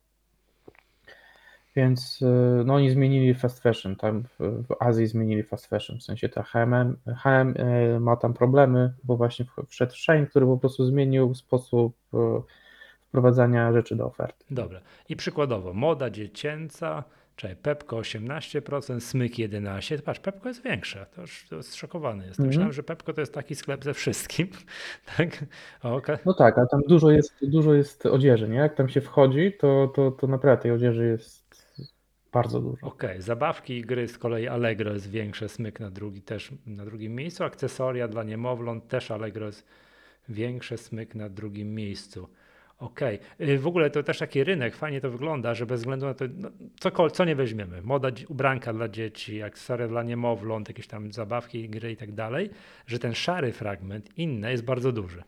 Więc y, no oni zmienili fast fashion, tam w, w Azji zmienili fast fashion, w sensie ta H and M, H and M y, ma tam problemy, bo właśnie wszedł Shein, który po prostu zmienił sposób y, wprowadzania rzeczy do oferty. Dobra. I przykładowo, moda dziecięca, czyli Pepko osiemnaście procent, Smyk jedenaście procent. Patrz, Pepko jest większe. To już to jest szokowany jestem. Myślałem, Mhm. że Pepko to jest taki sklep ze wszystkim. Tak? Okay. No tak, a tam dużo jest, dużo jest odzieży, nie? Jak tam się wchodzi, to, to, to naprawdę tej odzieży jest bardzo dużo. Okej, okay. Zabawki i gry z kolei Allegro jest większe, Smyk na, drugi, też na drugim miejscu. Akcesoria dla niemowląt też Allegro jest większe, Smyk na drugim miejscu. Okej, okay. W ogóle to też taki rynek, fajnie to wygląda, że bez względu na to, no, co, co nie weźmiemy, moda, ubranka dla dzieci, akcesoria dla niemowląt, jakieś tam zabawki, gry i tak dalej, że ten szary fragment, inny jest bardzo duży.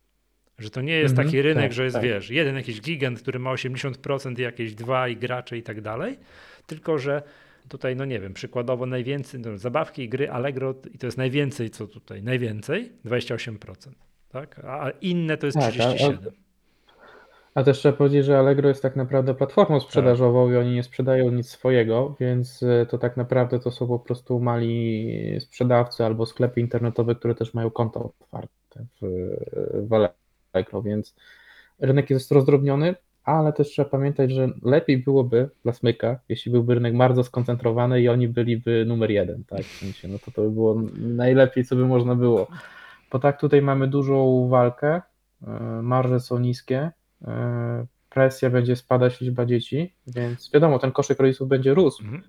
Że to nie jest Mhm, taki rynek, tak, że jest, tak. wiesz, jeden jakiś gigant, który ma osiemdziesiąt procent i jakieś dwa i gracze i tak dalej, tylko że tutaj, no nie wiem, przykładowo najwięcej, no, zabawki i gry Allegro i to jest najwięcej, co tutaj, najwięcej, dwadzieścia osiem procent, tak? A inne to jest Tak, a, trzydzieści siedem procent. A też trzeba powiedzieć, że Allegro jest tak naprawdę platformą sprzedażową i oni nie sprzedają nic swojego, więc y, to tak naprawdę to są po prostu mali sprzedawcy albo sklepy internetowe, które też mają konta otwarte w, w Allegro, więc rynek jest rozdrobniony, ale też trzeba pamiętać, że lepiej byłoby dla Smyka, jeśli byłby rynek bardzo skoncentrowany i oni byliby numer jeden, tak? W sensie, no to to by było najlepiej, co by można było. Bo tak tutaj mamy dużą walkę, y, marże są niskie, presja będzie spadać, liczba dzieci, więc wiadomo, ten koszyk rodziców będzie rósł, mhm.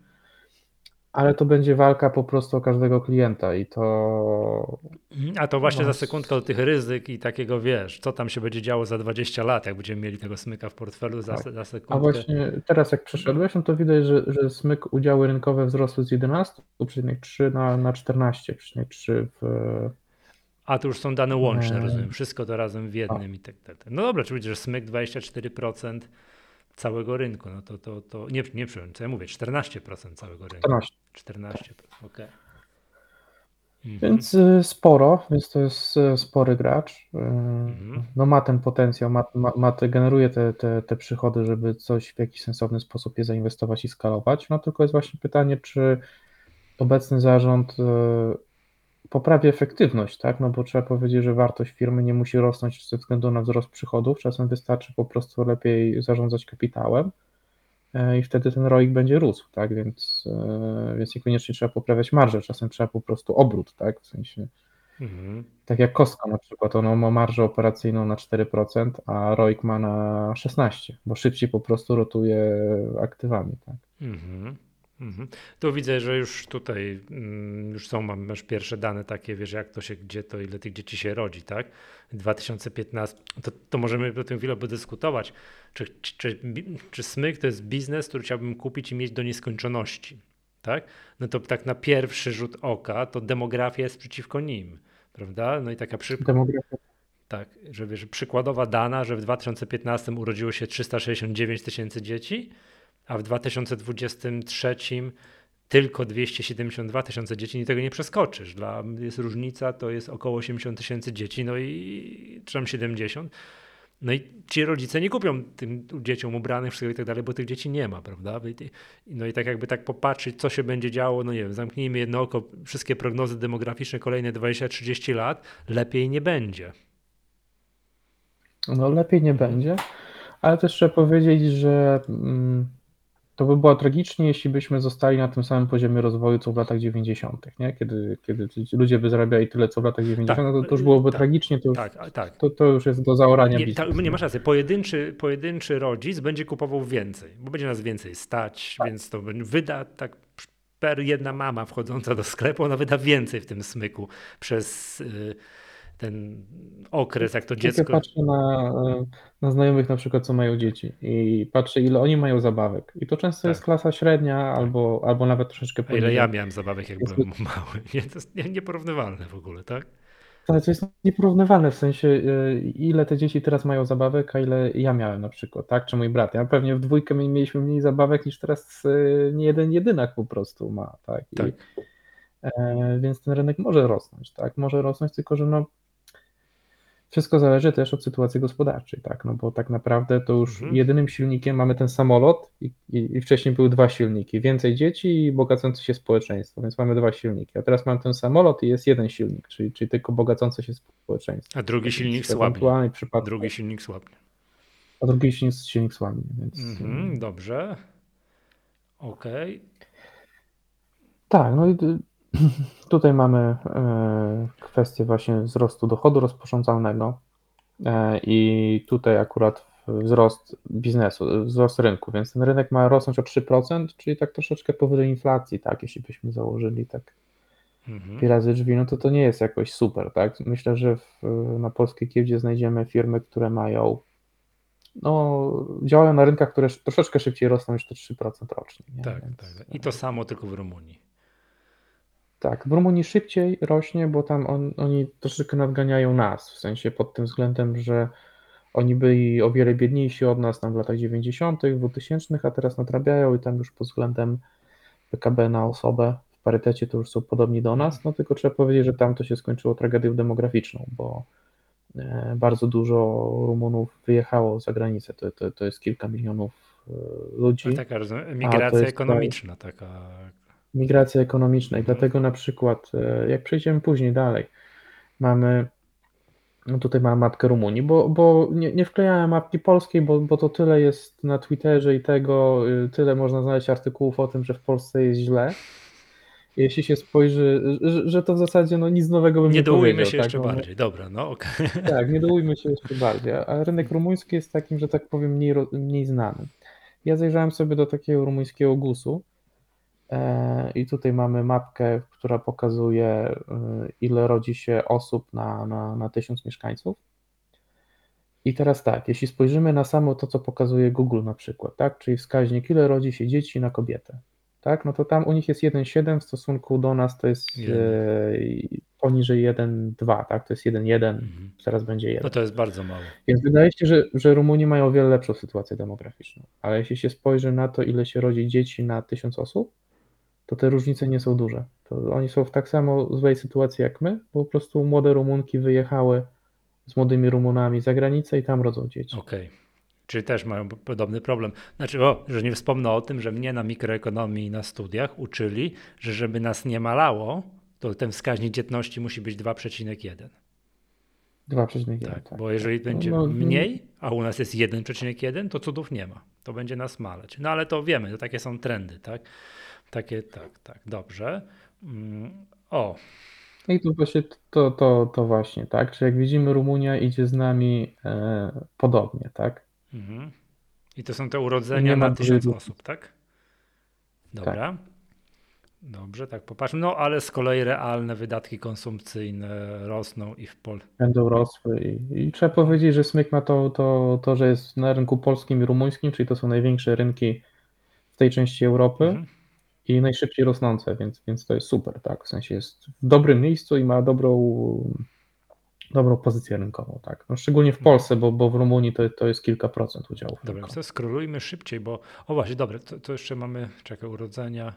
ale to będzie walka po prostu o każdego klienta i to... A to właśnie no. za sekundkę do tych ryzyk i takiego, wiesz, co tam się będzie działo za dwadzieścia lat, jak będziemy mieli tego Smyka w portfelu za, tak. za sekundkę. A właśnie teraz jak przeszedłeś, no to widać, że, że Smyk udziały rynkowe wzrosły z jedenaście przecinek trzy na, na czternaście przecinek trzy w... A to już są dane łączne, nie. rozumiem. Wszystko to razem w jednym A. i tak dalej. No dobra, czyli że Smyk dwadzieścia cztery procent całego rynku, no to, to, to nie, nie przyjąłem, co ja mówię, czternaście procent całego rynku. czternaście. czternaście procent, okej. Okay. Więc mhm. sporo, więc to jest spory gracz. Mhm. No ma ten potencjał, ma, ma, ma te, generuje te, te, te przychody, żeby coś w jakiś sensowny sposób je zainwestować i skalować. No tylko jest właśnie pytanie, czy obecny zarząd poprawi efektywność, tak? No bo trzeba powiedzieć, że wartość firmy nie musi rosnąć ze względu na wzrost przychodów, czasem wystarczy po prostu lepiej zarządzać kapitałem i wtedy ten R O I K będzie rósł, tak? Więc, więc niekoniecznie trzeba poprawiać marżę, czasem trzeba po prostu obrót, tak? W sensie, mhm. tak jak Costco na przykład, ono ma marżę operacyjną na cztery procent, a R O I K ma na szesnaście procent, bo szybciej po prostu rotuje aktywami, tak? Mhm. Mhm. Tu widzę, że już tutaj mm, już są, masz pierwsze dane takie, wiesz, jak to się, gdzie to, ile tych dzieci się rodzi, tak? dwa tysiące piętnasty, to, to możemy o tym chwilę podyskutować, czy, czy, czy, czy Smyk to jest biznes, który chciałbym kupić i mieć do nieskończoności, tak? No to tak na pierwszy rzut oka, to demografia jest przeciwko nim, prawda? No i taka przy... Demografia. Tak, że wiesz, przykładowa dana, że w dwa tysiące piętnastym urodziło się trzysta sześćdziesiąt dziewięć tysięcy dzieci, a w dwa tysiące dwudziestym trzecim tylko dwieście siedemdziesiąt dwa tysiące dzieci, i tego nie przeskoczysz. Dla, jest różnica, to jest około osiemdziesiąt tysięcy dzieci, no i czy tam siedemdziesiąt. No i ci rodzice nie kupią tym dzieciom ubranych, wszystkiego i tak dalej, bo tych dzieci nie ma, prawda? No i tak jakby tak popatrzeć, co się będzie działo, no nie wiem, zamknijmy jedno oko, wszystkie prognozy demograficzne kolejne dwadzieścia trzydzieści lat, lepiej nie będzie. No lepiej nie będzie, ale też trzeba powiedzieć, że mm, to by było tragicznie, jeśli byśmy zostali na tym samym poziomie rozwoju, co w latach dziewięćdziesiątych, nie? Kiedy, kiedy ludzie by zarabiali tyle, co w latach dziewięćdziesiątych, tak, to, to już byłoby tak, tragicznie, to już, tak, tak. To, to już jest do zaorania nie, biznesu. Ta, nie masz racji, pojedynczy, pojedynczy rodzic będzie kupował więcej, bo będzie nas więcej stać, tak. Więc to wyda, tak per jedna mama wchodząca do sklepu, ona wyda więcej w tym smyku przez y, ten okres, jak to Jak ja dziecko... patrzę na, na znajomych na przykład, co mają dzieci i patrzę, ile oni mają zabawek. I to często jest Tak, klasa średnia tak. albo, albo nawet troszeczkę A ile ja poniżej. miałem zabawek, jak Jest, byłem mały. Nie, to jest nie- nieporównywalne w ogóle, tak? to jest nieporównywalne w sensie, y, ile te dzieci teraz mają zabawek, a ile ja miałem na przykład, tak? Czy mój brat. Ja pewnie w dwójkę mi- mieliśmy mniej zabawek niż teraz y, nie jeden jedynak po prostu ma, tak? I, Tak. e, więc ten rynek może rosnąć, tak? Może rosnąć, tylko że no, wszystko zależy też od sytuacji gospodarczej, tak? No bo tak naprawdę to już Mhm. jedynym silnikiem mamy ten samolot i, i, i wcześniej były dwa silniki, więcej dzieci i bogacące się społeczeństwo, więc mamy dwa silniki, a teraz mamy ten samolot i jest jeden silnik, czyli, czyli tylko bogacące się społeczeństwo. A drugi Tak silnik więc w słabnie. ewentualnej przypadku, Drugi silnik słabnie. a drugi silnik, silnik słabnie, więc Mhm, ym, dobrze. Okej. tak, no i y, tutaj mamy e, kwestię właśnie wzrostu dochodu rozporządzalnego. E, I tutaj akurat wzrost biznesu, wzrost rynku, więc ten rynek ma rosnąć o trzy procent, czyli tak troszeczkę powyżej inflacji, tak, jeśli byśmy założyli tak Mhm. pi razy drzwi, no to to nie jest jakoś super, tak. Myślę, że w, na polskiej giełdzie znajdziemy firmy, które mają, no, działają na rynkach, które sz- troszeczkę szybciej rosną niż te trzy procent rocznie, nie? Tak, tak. Więc tak. I to samo tylko w Rumunii. tak, w Rumunii szybciej rośnie, bo tam on, oni troszeczkę nadganiają nas, w sensie pod tym względem, że oni byli o wiele biedniejsi od nas tam w latach dziewięćdziesiątych, dwutysięcznych, a teraz nadrabiają i tam już pod względem P K B na osobę w parytecie to już są podobni do nas, no tylko trzeba powiedzieć, że tam to się skończyło tragedią demograficzną, bo e, bardzo dużo Rumunów wyjechało za granicę, to, to, to jest kilka milionów e, Ale ludzi, taka rozumiem, a to migracja jest kraj ekonomiczna, taka. migracja ekonomiczna i Mhm. dlatego na przykład, e, jak przejdziemy później dalej, mamy no tutaj mam mapkę Rumunii, bo, bo nie, nie wklejałem mapki polskiej, bo, bo to tyle jest na Twitterze i tego, y, tyle można znaleźć artykułów o tym, że w Polsce jest źle. Jeśli się spojrzy, że, że to w zasadzie no, nic nowego bym Nie nie dołujmy powiedział, się tak? jeszcze No, no, bardziej. Dobra, no okej. tak, nie dołujmy się jeszcze bardziej, a a rynek rumuński jest takim, że tak powiem, mniej, ro- mniej znany. Ja zajrzałem sobie do takiego rumuńskiego gusu e, i tutaj mamy mapkę, która pokazuje, y, ile rodzi się osób na, na, na tysiąc mieszkańców. I teraz tak, jeśli spojrzymy na samo to, co pokazuje Google na przykład, tak, czyli wskaźnik, ile rodzi się dzieci na kobietę, tak, no to tam u nich jest jeden przecinek siedem, w stosunku do nas to jest Jeden. e, poniżej jeden przecinek dwa, tak, to jest jeden przecinek jeden, Mhm. teraz będzie No jeden. to jest bardzo mało. Więc wydaje się, że, że Rumuni mają o wiele lepszą sytuację demograficzną, ale jeśli się spojrzy na to, ile się rodzi dzieci na tysiąc osób, to te różnice nie są duże. To oni są w tak samo złej sytuacji jak my, bo po prostu młode Rumunki wyjechały z młodymi Rumunami za granicę i tam rodzą dzieci. Okej. Czyli też mają p- podobny problem. Znaczy, o, że nie wspomnę o tym, że mnie na mikroekonomii na studiach uczyli, że żeby nas nie malało, to ten wskaźnik dzietności musi być dwa przecinek jeden. dwa przecinek jeden, Tak, tak, bo tak. jeżeli No, będzie no, mniej, a u nas jest jeden przecinek jeden, to cudów nie ma. To będzie nas maleć. No ale to wiemy, to takie są trendy, tak? Takie, tak, tak, dobrze. Mm, o, I tu właśnie to, to, to właśnie, tak, czy jak widzimy, Rumunia idzie z nami e, podobnie, tak, mhm. I to są te i urodzenia nie ma na dużej tysiąc różnicy, osób, tak? tak, Dobra. Dobrze, tak popatrzmy. No ale z kolei realne wydatki konsumpcyjne rosną i w Polsce. będą rosły i, i trzeba powiedzieć, że Smyk ma to, to, to, że jest na rynku polskim i rumuńskim, czyli to są największe rynki w tej części Europy Mhm. i najszybciej rosnące, więc, więc to jest super, tak, w sensie jest w dobrym miejscu i ma dobrą, dobrą pozycję rynkową, tak, no, szczególnie w Mhm. Polsce, bo, bo w Rumunii to, to jest kilka procent udziałów Dobra, więc rynkowych. to skrolujmy szybciej, bo. O właśnie, dobra, to, to jeszcze mamy, czekaj, urodzenia.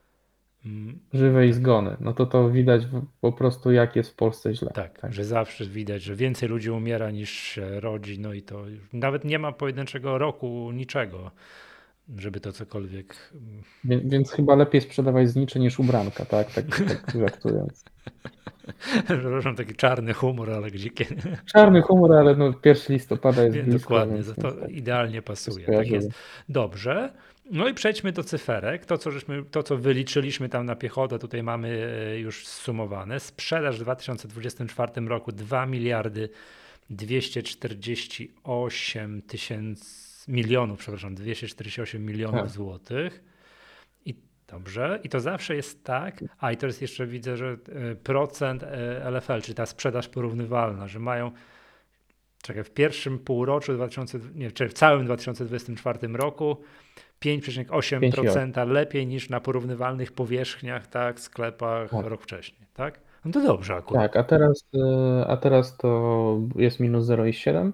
Mm, Żywe i tak, zgony, no to to widać w- po prostu jak jest w Polsce źle, tak, tak. że zawsze widać, że więcej ludzi umiera niż się rodzi, no i to już nawet nie ma pojedynczego roku niczego, żeby to cokolwiek. Wie- Więc chyba lepiej sprzedawać znicze niż ubranka, tak, tak, tak żartując. Przepraszam, taki czarny humor, ale gdzie. Czarny humor, ale no pierwszego listopada jest Wie- blisko, Dokładnie, więc, za to więc tak idealnie się pasuje. Tak jest. skojarzyło. Dobrze. No i przejdźmy do cyferek. To, co żeśmy, to, co wyliczyliśmy tam na piechotę, tutaj mamy e, już zsumowane. Sprzedaż w dwa tysiące dwudziestym czwartym roku dwa miliardy dwieście czterdzieści osiem tysięcy milionów, przepraszam, dwieście czterdzieści osiem milionów Tak. złotych. I Dobrze. I to zawsze jest tak, a i to jest jeszcze widzę, że e, procent e, L F L, czyli ta sprzedaż porównywalna, że mają, czekaj, w pierwszym półroczu dwa tysiące, nie, czyli w całym dwa tysiące dwudziestym czwartym roku pięć przecinek osiem procent pięć i osiem. lepiej niż na porównywalnych powierzchniach, tak, sklepach Tak, rok wcześniej, tak? No to dobrze akurat. tak, a teraz, e, a teraz to jest minus zero i siedem.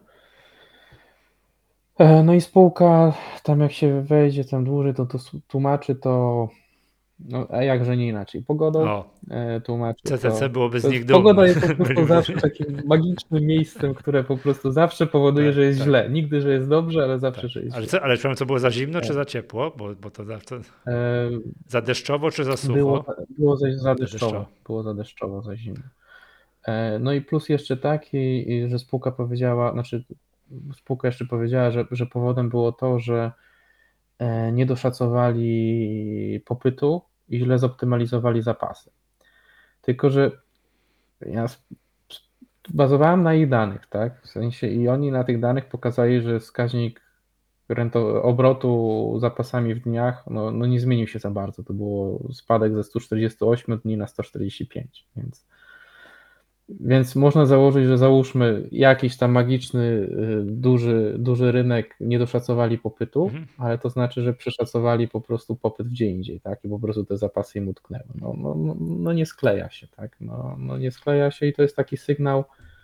E, No i spółka, tam jak się wejdzie tam dłużej, to, to tłumaczy to, no a jakże nie inaczej, pogodą O, e, tłumaczy C C C to. byłoby z To nich jest, pogoda dumny. jest po prostu zawsze takim magicznym miejscem, które po prostu zawsze powoduje, Tak, że jest tak, źle. Nigdy, że jest dobrze, ale tak. zawsze, że jest Ale źle. co, ale przepraszam, co było za zimno czy E, za ciepło? Bo, bo to zawsze e, za deszczowo czy za Było, sucho? było za, za Za deszczowo. deszczowo, było za deszczowo, za zimno. E, No i plus jeszcze taki, i że spółka powiedziała, znaczy spółka jeszcze powiedziała, że, że powodem było to, że e, nie doszacowali popytu i źle zoptymalizowali zapasy. Tylko, że ja sp- bazowałem na ich danych, tak? W sensie i oni na tych danych pokazali, że wskaźnik rento, obrotu zapasami w dniach no, no nie zmienił się za bardzo. To było spadek ze stu czterdziestu ośmiu dni na sto czterdzieści pięć, więc Więc można założyć, że załóżmy jakiś tam magiczny, y, duży, duży rynek nie doszacowali popytu, Mhm. ale to znaczy, że przeszacowali po prostu popyt gdzie indziej, tak? I po prostu te zapasy im utknęły. No, no, no, no nie skleja się, tak? No, no nie skleja się i to jest taki sygnał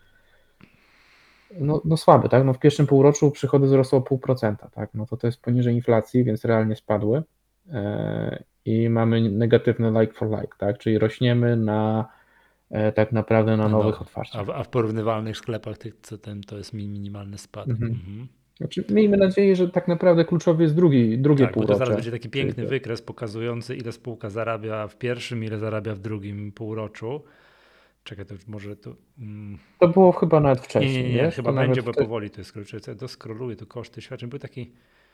no, no słaby, tak? No w pierwszym półroczu przychody wzrosły o pół procenta, tak? No to to jest poniżej inflacji, więc realnie spadły. E, I mamy negatywny like for like, tak? Czyli rośniemy na e, tak naprawdę na Na nowych nowo. A otwarciach. w, a w porównywalnych sklepach tych, co ten, to jest mi- minimalny spadek. Mhm. Mhm. Znaczy, miejmy nadzieję, że tak naprawdę kluczowy jest drugi, drugie Tak, bo to zaraz półrocze. będzie taki Czyli piękny to- wykres pokazujący, ile spółka zarabia w pierwszym, ile zarabia w drugim półroczu. Czekaj, to już może tu. Mm, To było chyba nawet nie, wcześniej, nie, nie, wiesz? To chyba nawet będzie, bo wtedy... powoli to jest skrócę. Ja doskroluję tu koszty świadczeń. Był taki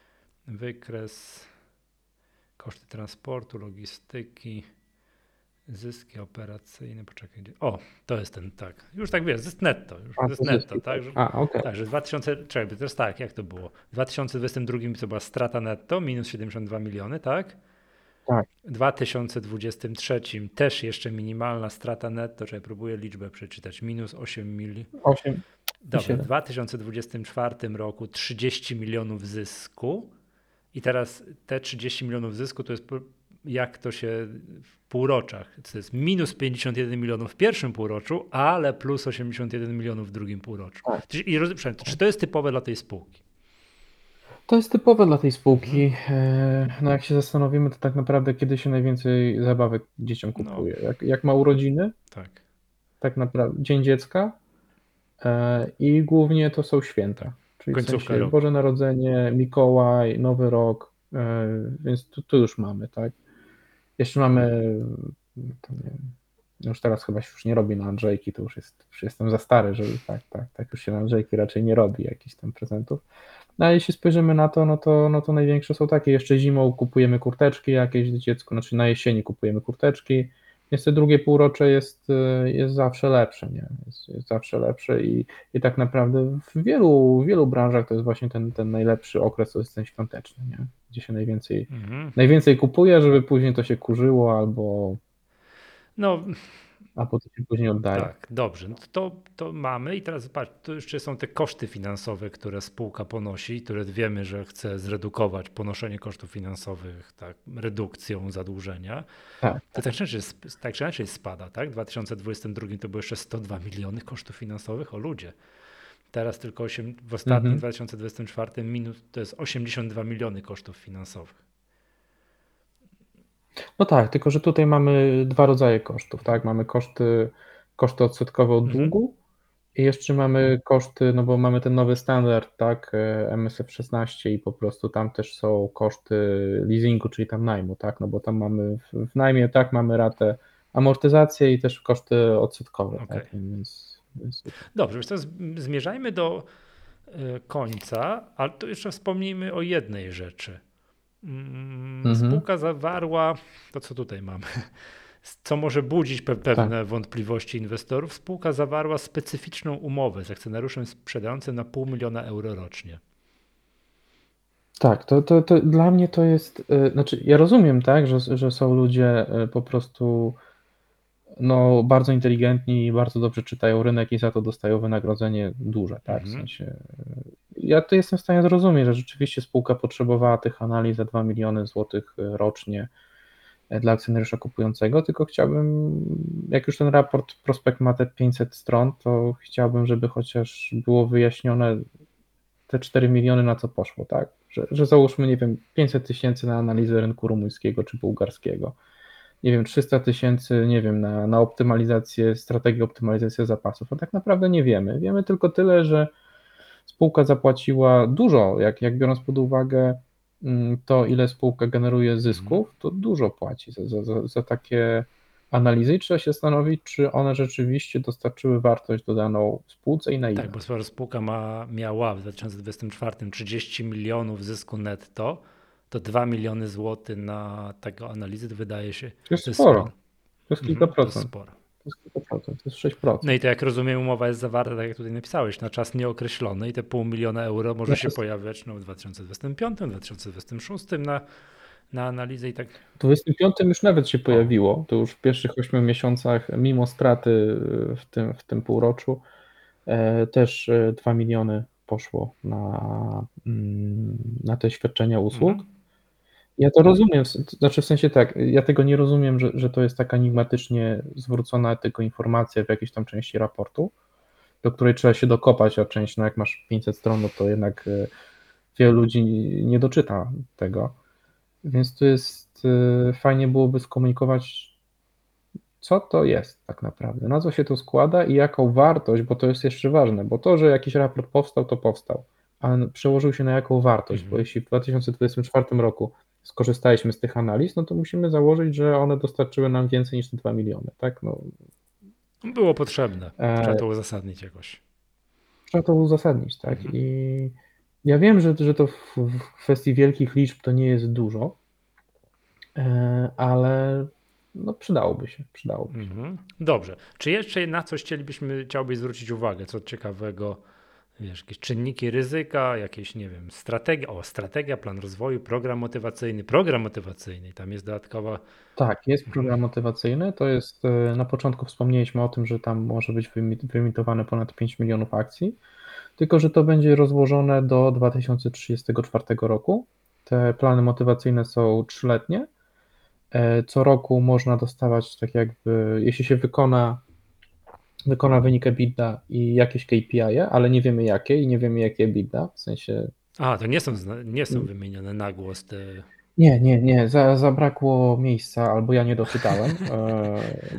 wykres, koszty transportu, logistyki, zyski operacyjne. Poczekaj. gdzie- O, to jest ten, tak. Już tak wiesz, zysk netto. Już A, zysk to netto, zyski, tak? tak. Że, A, okej. tak, że dwa tysiące, czekaj, to jest tak, jak to było? W dwa tysiące dwudziestym drugim to była strata netto, minus siedemdziesiąt dwa miliony, tak? Tak. W dwa tysiące dwudziestym trzecim też jeszcze minimalna strata netto, czyli próbuję liczbę przeczytać, minus osiem milionów. osiem i Dobra, w siedem. dwa tysiące dwudziestym czwartym roku trzydzieści milionów zysku i teraz te trzydzieści milionów zysku to jest po- jak to się w półroczach. To jest minus pięćdziesiąt jeden milionów w pierwszym półroczu, ale plus osiemdziesiąt jeden milionów w drugim półroczu. Tak. Czy, i roz- przepraszam, czy to jest typowe dla tej spółki? To jest typowe dla tej spółki. Mhm. E, No jak się zastanowimy, to tak naprawdę kiedy się najwięcej zabawek dzieciom No, kupuje? Jak, jak ma urodziny, tak. tak naprawdę Dzień Dziecka e, i głównie to są święta. Czyli w Końcówka sensie roku. Boże Narodzenie, Mikołaj, Nowy Rok, e, więc tu, tu już mamy, tak? Jeszcze mamy, to nie wiem, już teraz chyba się już nie robi na Andrzejki, to już, jest, już jestem za stary, żeby tak, tak, tak już się na Andrzejki raczej nie robi jakichś tam prezentów. No a jeśli spojrzymy na to, no to, no to największe są takie, jeszcze zimą kupujemy kurteczki jakieś dziecku, znaczy na jesieni kupujemy kurteczki, więc te drugie półrocze jest, jest zawsze lepsze, nie? Jest, jest zawsze lepsze i, i tak naprawdę w wielu, wielu branżach to jest właśnie ten, ten najlepszy okres, to jest ten świąteczny, nie? Gdzie się najwięcej, Mhm. najwięcej kupuje, żeby później to się kurzyło albo, No, albo to się później oddaje. tak, dobrze. No to, to mamy i teraz patrz, to jeszcze są te koszty finansowe, które spółka ponosi, które wiemy, że chce zredukować ponoszenie kosztów finansowych, tak, redukcją zadłużenia. Tak, To tak czy inaczej, tak czy inaczej spada, tak? W dwa tysiące dwudziestym drugim to było jeszcze sto dwa miliony kosztów finansowych, o ludzie. Teraz tylko osiem, w ostatnim Mhm. dwa tysiące dwudziestym czwartym minus to jest osiemdziesiąt dwa miliony kosztów finansowych. No tak, tylko że tutaj mamy dwa rodzaje kosztów, tak? Mamy koszty, koszty odsetkowe od Mhm. długu i jeszcze mamy koszty, no bo mamy ten nowy standard, tak? e, M S F szesnaście i po prostu tam też są koszty leasingu, czyli tam najmu, tak? No bo tam mamy w, w najmie, tak, mamy ratę amortyzację i też koszty odsetkowe, Okej. tak? Więc, więc Dobrze, więc teraz zmierzajmy do e, końca, ale to jeszcze wspomnijmy o jednej rzeczy. Mm, Mhm. Spółka zawarła, to co tutaj mamy, co może budzić pe- pewne wątpliwości inwestorów. Spółka zawarła specyficzną umowę z akcjonariuszem sprzedającym na pół miliona euro rocznie. Tak, to, to, to dla mnie to jest, y, znaczy ja rozumiem, tak, że, że są ludzie y, po prostu no, bardzo inteligentni i bardzo dobrze czytają rynek i za to dostają wynagrodzenie duże, tak, w Mhm. sensie y, ja to jestem w stanie zrozumieć, że rzeczywiście spółka potrzebowała tych analiz za dwa miliony złotych y, rocznie y, dla akcjonariusza kupującego, tylko chciałbym, jak już ten raport, prospekt ma te pięćset stron, to chciałbym, żeby chociaż było wyjaśnione te cztery miliony na co poszło, tak? Że, że załóżmy, nie wiem, pięćset tysięcy na analizę rynku rumuńskiego czy bułgarskiego, nie wiem, trzysta tysięcy, nie wiem, na, na optymalizację, strategię optymalizacji zapasów, a tak naprawdę nie wiemy. Wiemy tylko tyle, że spółka zapłaciła dużo, jak, jak biorąc pod uwagę mm, to, ile spółka generuje Mhm. zysków, to dużo płaci za, za, za, za takie analizy i trzeba się zastanowić, czy one rzeczywiście dostarczyły wartość dodaną spółce i na Tak, ile. bo skoro spółka ma, miała w dwa tysiące dwudziestym czwartym trzydzieści milionów zysku netto, to dwa miliony złotych na taką analizę to wydaje się, To jest to jest sporo, sporo. to jest kilka Mhm, to jest procent. sporo. To jest kilka procent, to jest sześć No procent. i to jak rozumiem, umowa jest zawarta, tak jak tutaj napisałeś, na czas nieokreślony i te pół miliona euro może się Znaczy pojawiać no, w dwa tysiące dwudziestym piątym, dwa tysiące dwudziestym szóstym na, na analizę i tak. w dwudziestym piątym już nawet się O, pojawiło, to już w pierwszych ośmiu miesiącach, mimo straty w tym, w tym półroczu, e, też e, dwa miliony poszło na, mm, na te świadczenia usług. mhm. Ja to rozumiem, w s- to znaczy w sensie tak, ja tego nie rozumiem, że, że to jest tak enigmatycznie zwrócona tylko informacja w jakiejś tam części raportu, do której trzeba się dokopać, a część, no jak masz pięćset stron, no to jednak e, wielu ludzi nie doczyta tego. Więc to jest, y, fajnie byłoby skomunikować, co to jest tak naprawdę, na co się to składa i jaką wartość, bo to jest jeszcze ważne, bo to, że jakiś raport powstał, to powstał, a przełożył się na jaką wartość, bo Mhm. jeśli w dwa tysiące dwudziestym czwartym roku skorzystaliśmy z tych analiz, no to musimy założyć, że one dostarczyły nam więcej niż te dwa miliony, tak? No, Było potrzebne. Trzeba e, to uzasadnić jakoś. trzeba to uzasadnić, tak? Mhm. I ja wiem, że, że to w, w kwestii wielkich liczb to nie jest dużo, e, ale no przydałoby się, przydałoby się. Mhm. Dobrze. Czy jeszcze na coś chcielibyśmy, chciałbyś zwrócić uwagę, co ciekawego, wiesz, jakieś czynniki ryzyka, jakieś, nie wiem, strategia, o, strategia, plan rozwoju, program motywacyjny, program motywacyjny, tam jest dodatkowa. Tak, jest Mhm. program motywacyjny. To jest, e, na początku wspomnieliśmy o tym, że tam może być wymi- wyemitowane ponad pięć milionów akcji, tylko że to będzie rozłożone do dwa tysiące trzydziestego czwartego roku. Te plany motywacyjne są trzyletnie. E, Co roku można dostawać tak jakby, jeśli się wykona, wykona wynik EBITDA i jakieś K P I, ale nie wiemy jakie i nie wiemy jakie EBITDA, w sensie A, to nie są, zna- nie są wymienione na głos te. nie, nie, nie, za, zabrakło miejsca, albo ja nie doczytałem, e,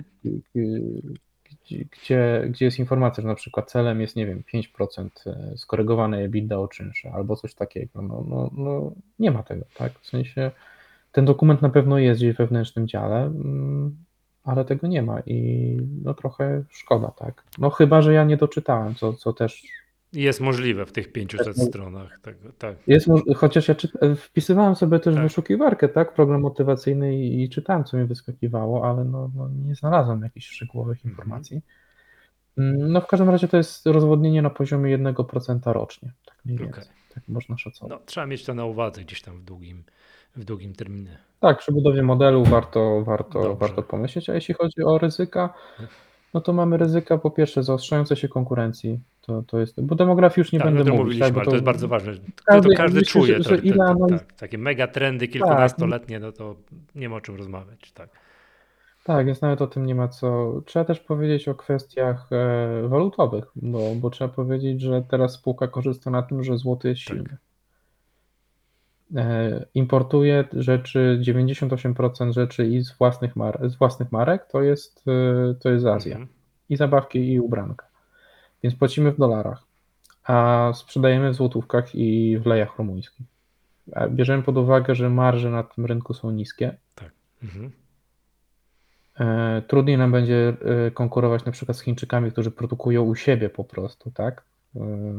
gdzie, gdzie, gdzie jest informacja, że na przykład celem jest, nie wiem, pięć procent skorygowane EBITDA o czynsze, albo coś takiego. No, no, no, nie ma tego, tak? W sensie ten dokument na pewno jest gdzieś w wewnętrznym dziale, mm, ale tego nie ma i no trochę szkoda, tak? No chyba, że ja nie doczytałem, co, co też Jest możliwe w tych też pięciuset mo- stronach. Tak, tak, jest, moż- chociaż ja czyt, wpisywałem sobie też w tak. wyszukiwarkę, tak, program motywacyjny i, i czytałem, co mi wyskakiwało, ale no, no nie znalazłem jakichś szczegółowych Mhm. informacji. Mm, No w każdym razie to jest rozwodnienie na poziomie jednego procenta rocznie, tak mniej Okej. więcej, tak można No, szacować. trzeba mieć to na uwadze gdzieś tam w długim, w długim terminie. Tak, przy budowie modelu warto, warto, warto Dobrze. pomyśleć, a jeśli chodzi o ryzyka, no to mamy ryzyka po pierwsze zaostrzające się konkurencji, to, to jest, bo demografii już nie Tak, no będę to mówić, tak, mówiliśmy, bo ale to to jest bardzo ważne. To, to każdy, każdy myślę, że, czuje, że to, to, ile to, analiz, tak, takie mega trendy tak, kilkunastoletnie, no to nie ma o czym rozmawiać. Tak. tak, więc nawet o tym nie ma co. Trzeba też powiedzieć o kwestiach e, walutowych, bo, bo trzeba powiedzieć, że teraz spółka korzysta na tym, że złoty jest Tak. silny. E, Importuje rzeczy, dziewięćdziesiąt osiem procent rzeczy i z własnych, mar z własnych marek to jest, e, to jest Azja. Mhm. I zabawki, i ubranka. Więc płacimy w dolarach, a sprzedajemy w złotówkach i w lejach rumuńskich. A bierzemy pod uwagę, że marże na tym rynku są niskie. Tak. Mhm. E, Trudniej nam będzie e, konkurować na przykład z Chińczykami, którzy produkują u siebie po prostu, tak? E,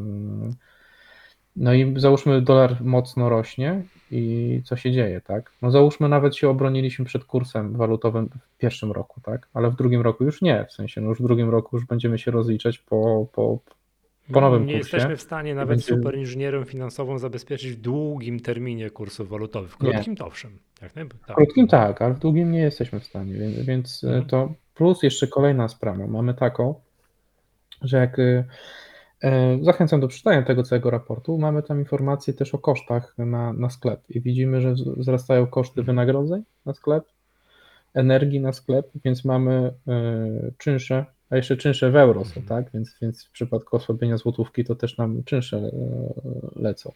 No i załóżmy, dolar mocno rośnie i co się dzieje, tak? No załóżmy, nawet się obroniliśmy przed kursem walutowym w pierwszym roku, tak? Ale w drugim roku już nie, w sensie no już w drugim roku już będziemy się rozliczać po, po, po nowym Nie kursie. jesteśmy w stanie nawet będzie... superinżynierem finansową zabezpieczyć w długim terminie kursów walutowych. W krótkim to owszem. Jak w krótkim tak, ale w długim nie jesteśmy w stanie, więc, więc Mhm. to plus jeszcze kolejna sprawa. Mamy taką, że jak e, zachęcam do przeczytania tego całego raportu, mamy tam informacje też o kosztach na, na sklep i widzimy, że wzrastają koszty Mhm. wynagrodzeń na sklep, energii na sklep, więc mamy e, czynsze, a jeszcze czynsze w euro są, Mhm. tak? Więc, więc w przypadku osłabienia złotówki to też nam czynsze e, lecą.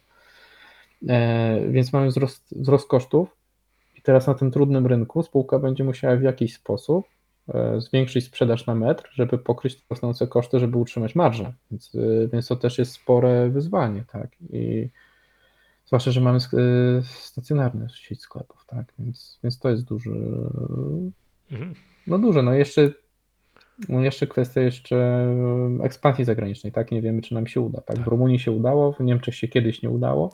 E, więc mamy wzrost, wzrost kosztów i teraz na tym trudnym rynku spółka będzie musiała w jakiś sposób e, zwiększyć sprzedaż na metr, żeby pokryć te rosnące koszty, żeby utrzymać marżę. Więc, e, więc to też jest spore wyzwanie, tak? I zwłaszcza, że mamy e, stacjonarne sieć sklepów, tak? Więc, więc to jest duży, Mhm. no duże. No jeszcze, no jeszcze kwestia jeszcze ekspansji zagranicznej, tak? Nie wiemy, czy nam się uda, tak? Tak. W Rumunii się udało, w Niemczech się kiedyś nie udało.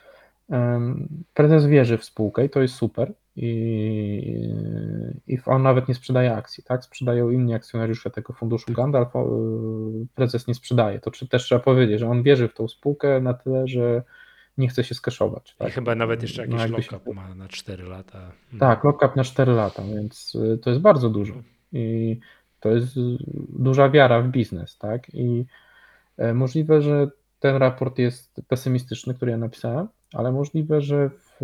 Prezes wierzy w spółkę i to jest super i, i on nawet nie sprzedaje akcji, tak? Sprzedają inni akcjonariusze tego funduszu Gandalf, prezes nie sprzedaje. To też trzeba powiedzieć, że on wierzy w tą spółkę na tyle, że nie chce się skeszować. I Tak? chyba nawet jeszcze No jakiś jakby się... lock-up ma na cztery lata. Mhm. Tak, lock-up na cztery lata, więc to jest bardzo dużo Mhm. i to jest duża wiara w biznes, tak? I możliwe, że ten raport jest pesymistyczny, który ja napisałem, ale możliwe, że w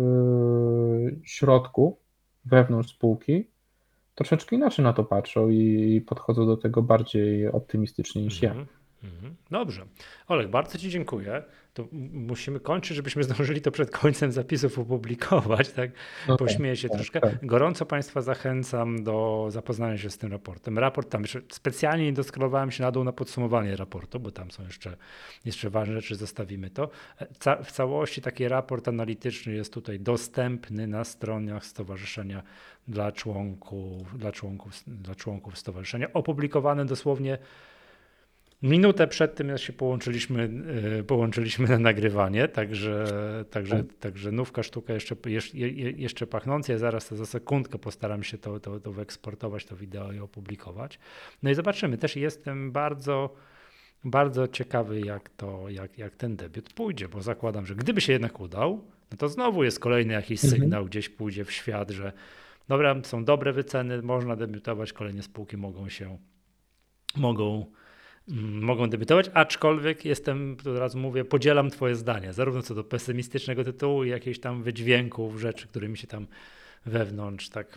środku, wewnątrz spółki, troszeczkę inaczej na to patrzą i podchodzą do tego bardziej optymistycznie niż ja. Mhm. Mhm. Dobrze. Olek, bardzo Ci dziękuję. To musimy kończyć, żebyśmy zdążyli to przed końcem zapisów opublikować, tak? No Pośmieję się tak, troszkę. tak. Gorąco Państwa zachęcam do zapoznania się z tym raportem. Raport tam jeszcze specjalnie nie doskrolowałem się na dół na podsumowanie raportu, bo tam są jeszcze, jeszcze ważne rzeczy, zostawimy to. Ca w całości taki raport analityczny jest tutaj dostępny na stronach stowarzyszenia dla członków, dla członków, dla członków stowarzyszenia. Opublikowany dosłownie minutę przed tym, jak się połączyliśmy, połączyliśmy na nagrywanie, także, także, także nówka sztuka jeszcze, jeszcze pachnąca. Ja zaraz to za sekundkę postaram się to, to, to wyeksportować, to wideo i opublikować. No i zobaczymy. Też jestem bardzo, bardzo ciekawy, jak, to, jak, jak ten debiut pójdzie, bo zakładam, że gdyby się jednak udał, no to znowu jest kolejny jakiś Mhm. sygnał, gdzieś pójdzie w świat, że dobra, są dobre wyceny, można debiutować, kolejne spółki mogą się, mogą mogą debiutować, aczkolwiek jestem, od razu mówię, podzielam Twoje zdanie, zarówno co do pesymistycznego tytułu, i jakichś tam wydźwięków, rzeczy, które mi się tam wewnątrz tak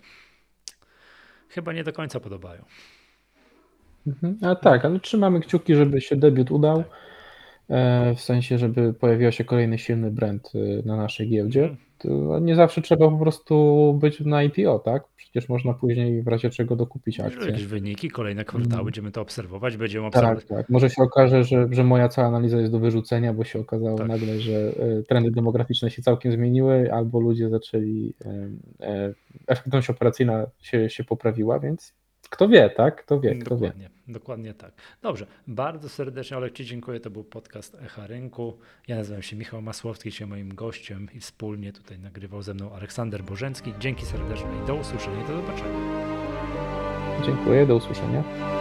chyba nie do końca podobają. Mhm. A tak, ale trzymamy kciuki, żeby się debiut udał, Tak. w sensie, żeby pojawił się kolejny silny brand na naszej giełdzie. Mhm. To nie zawsze trzeba po prostu być na I P O, tak? Przecież można później w razie czego dokupić Jeżeli akcje. jakieś wyniki, kolejne kwartały, Mm. będziemy to obserwować, będziemy Tak, obserwować. tak. Może się okaże, że, że moja cała analiza jest do wyrzucenia, bo się okazało Tak. nagle, że e, trendy demograficzne się całkiem zmieniły, albo ludzie zaczęli, e, e, efektywność operacyjna się, się poprawiła, więc kto wie, tak? Kto wie, kto wie. Dokładnie, dokładnie tak. Dobrze, bardzo serdecznie Olek Ci dziękuję. To był podcast Echa Rynku. Ja nazywam się Michał Masłowski, dzisiaj moim gościem i wspólnie tutaj nagrywał ze mną Aleksander Bożencki. Dzięki serdeczne i do usłyszenia i do zobaczenia. Dziękuję, do usłyszenia.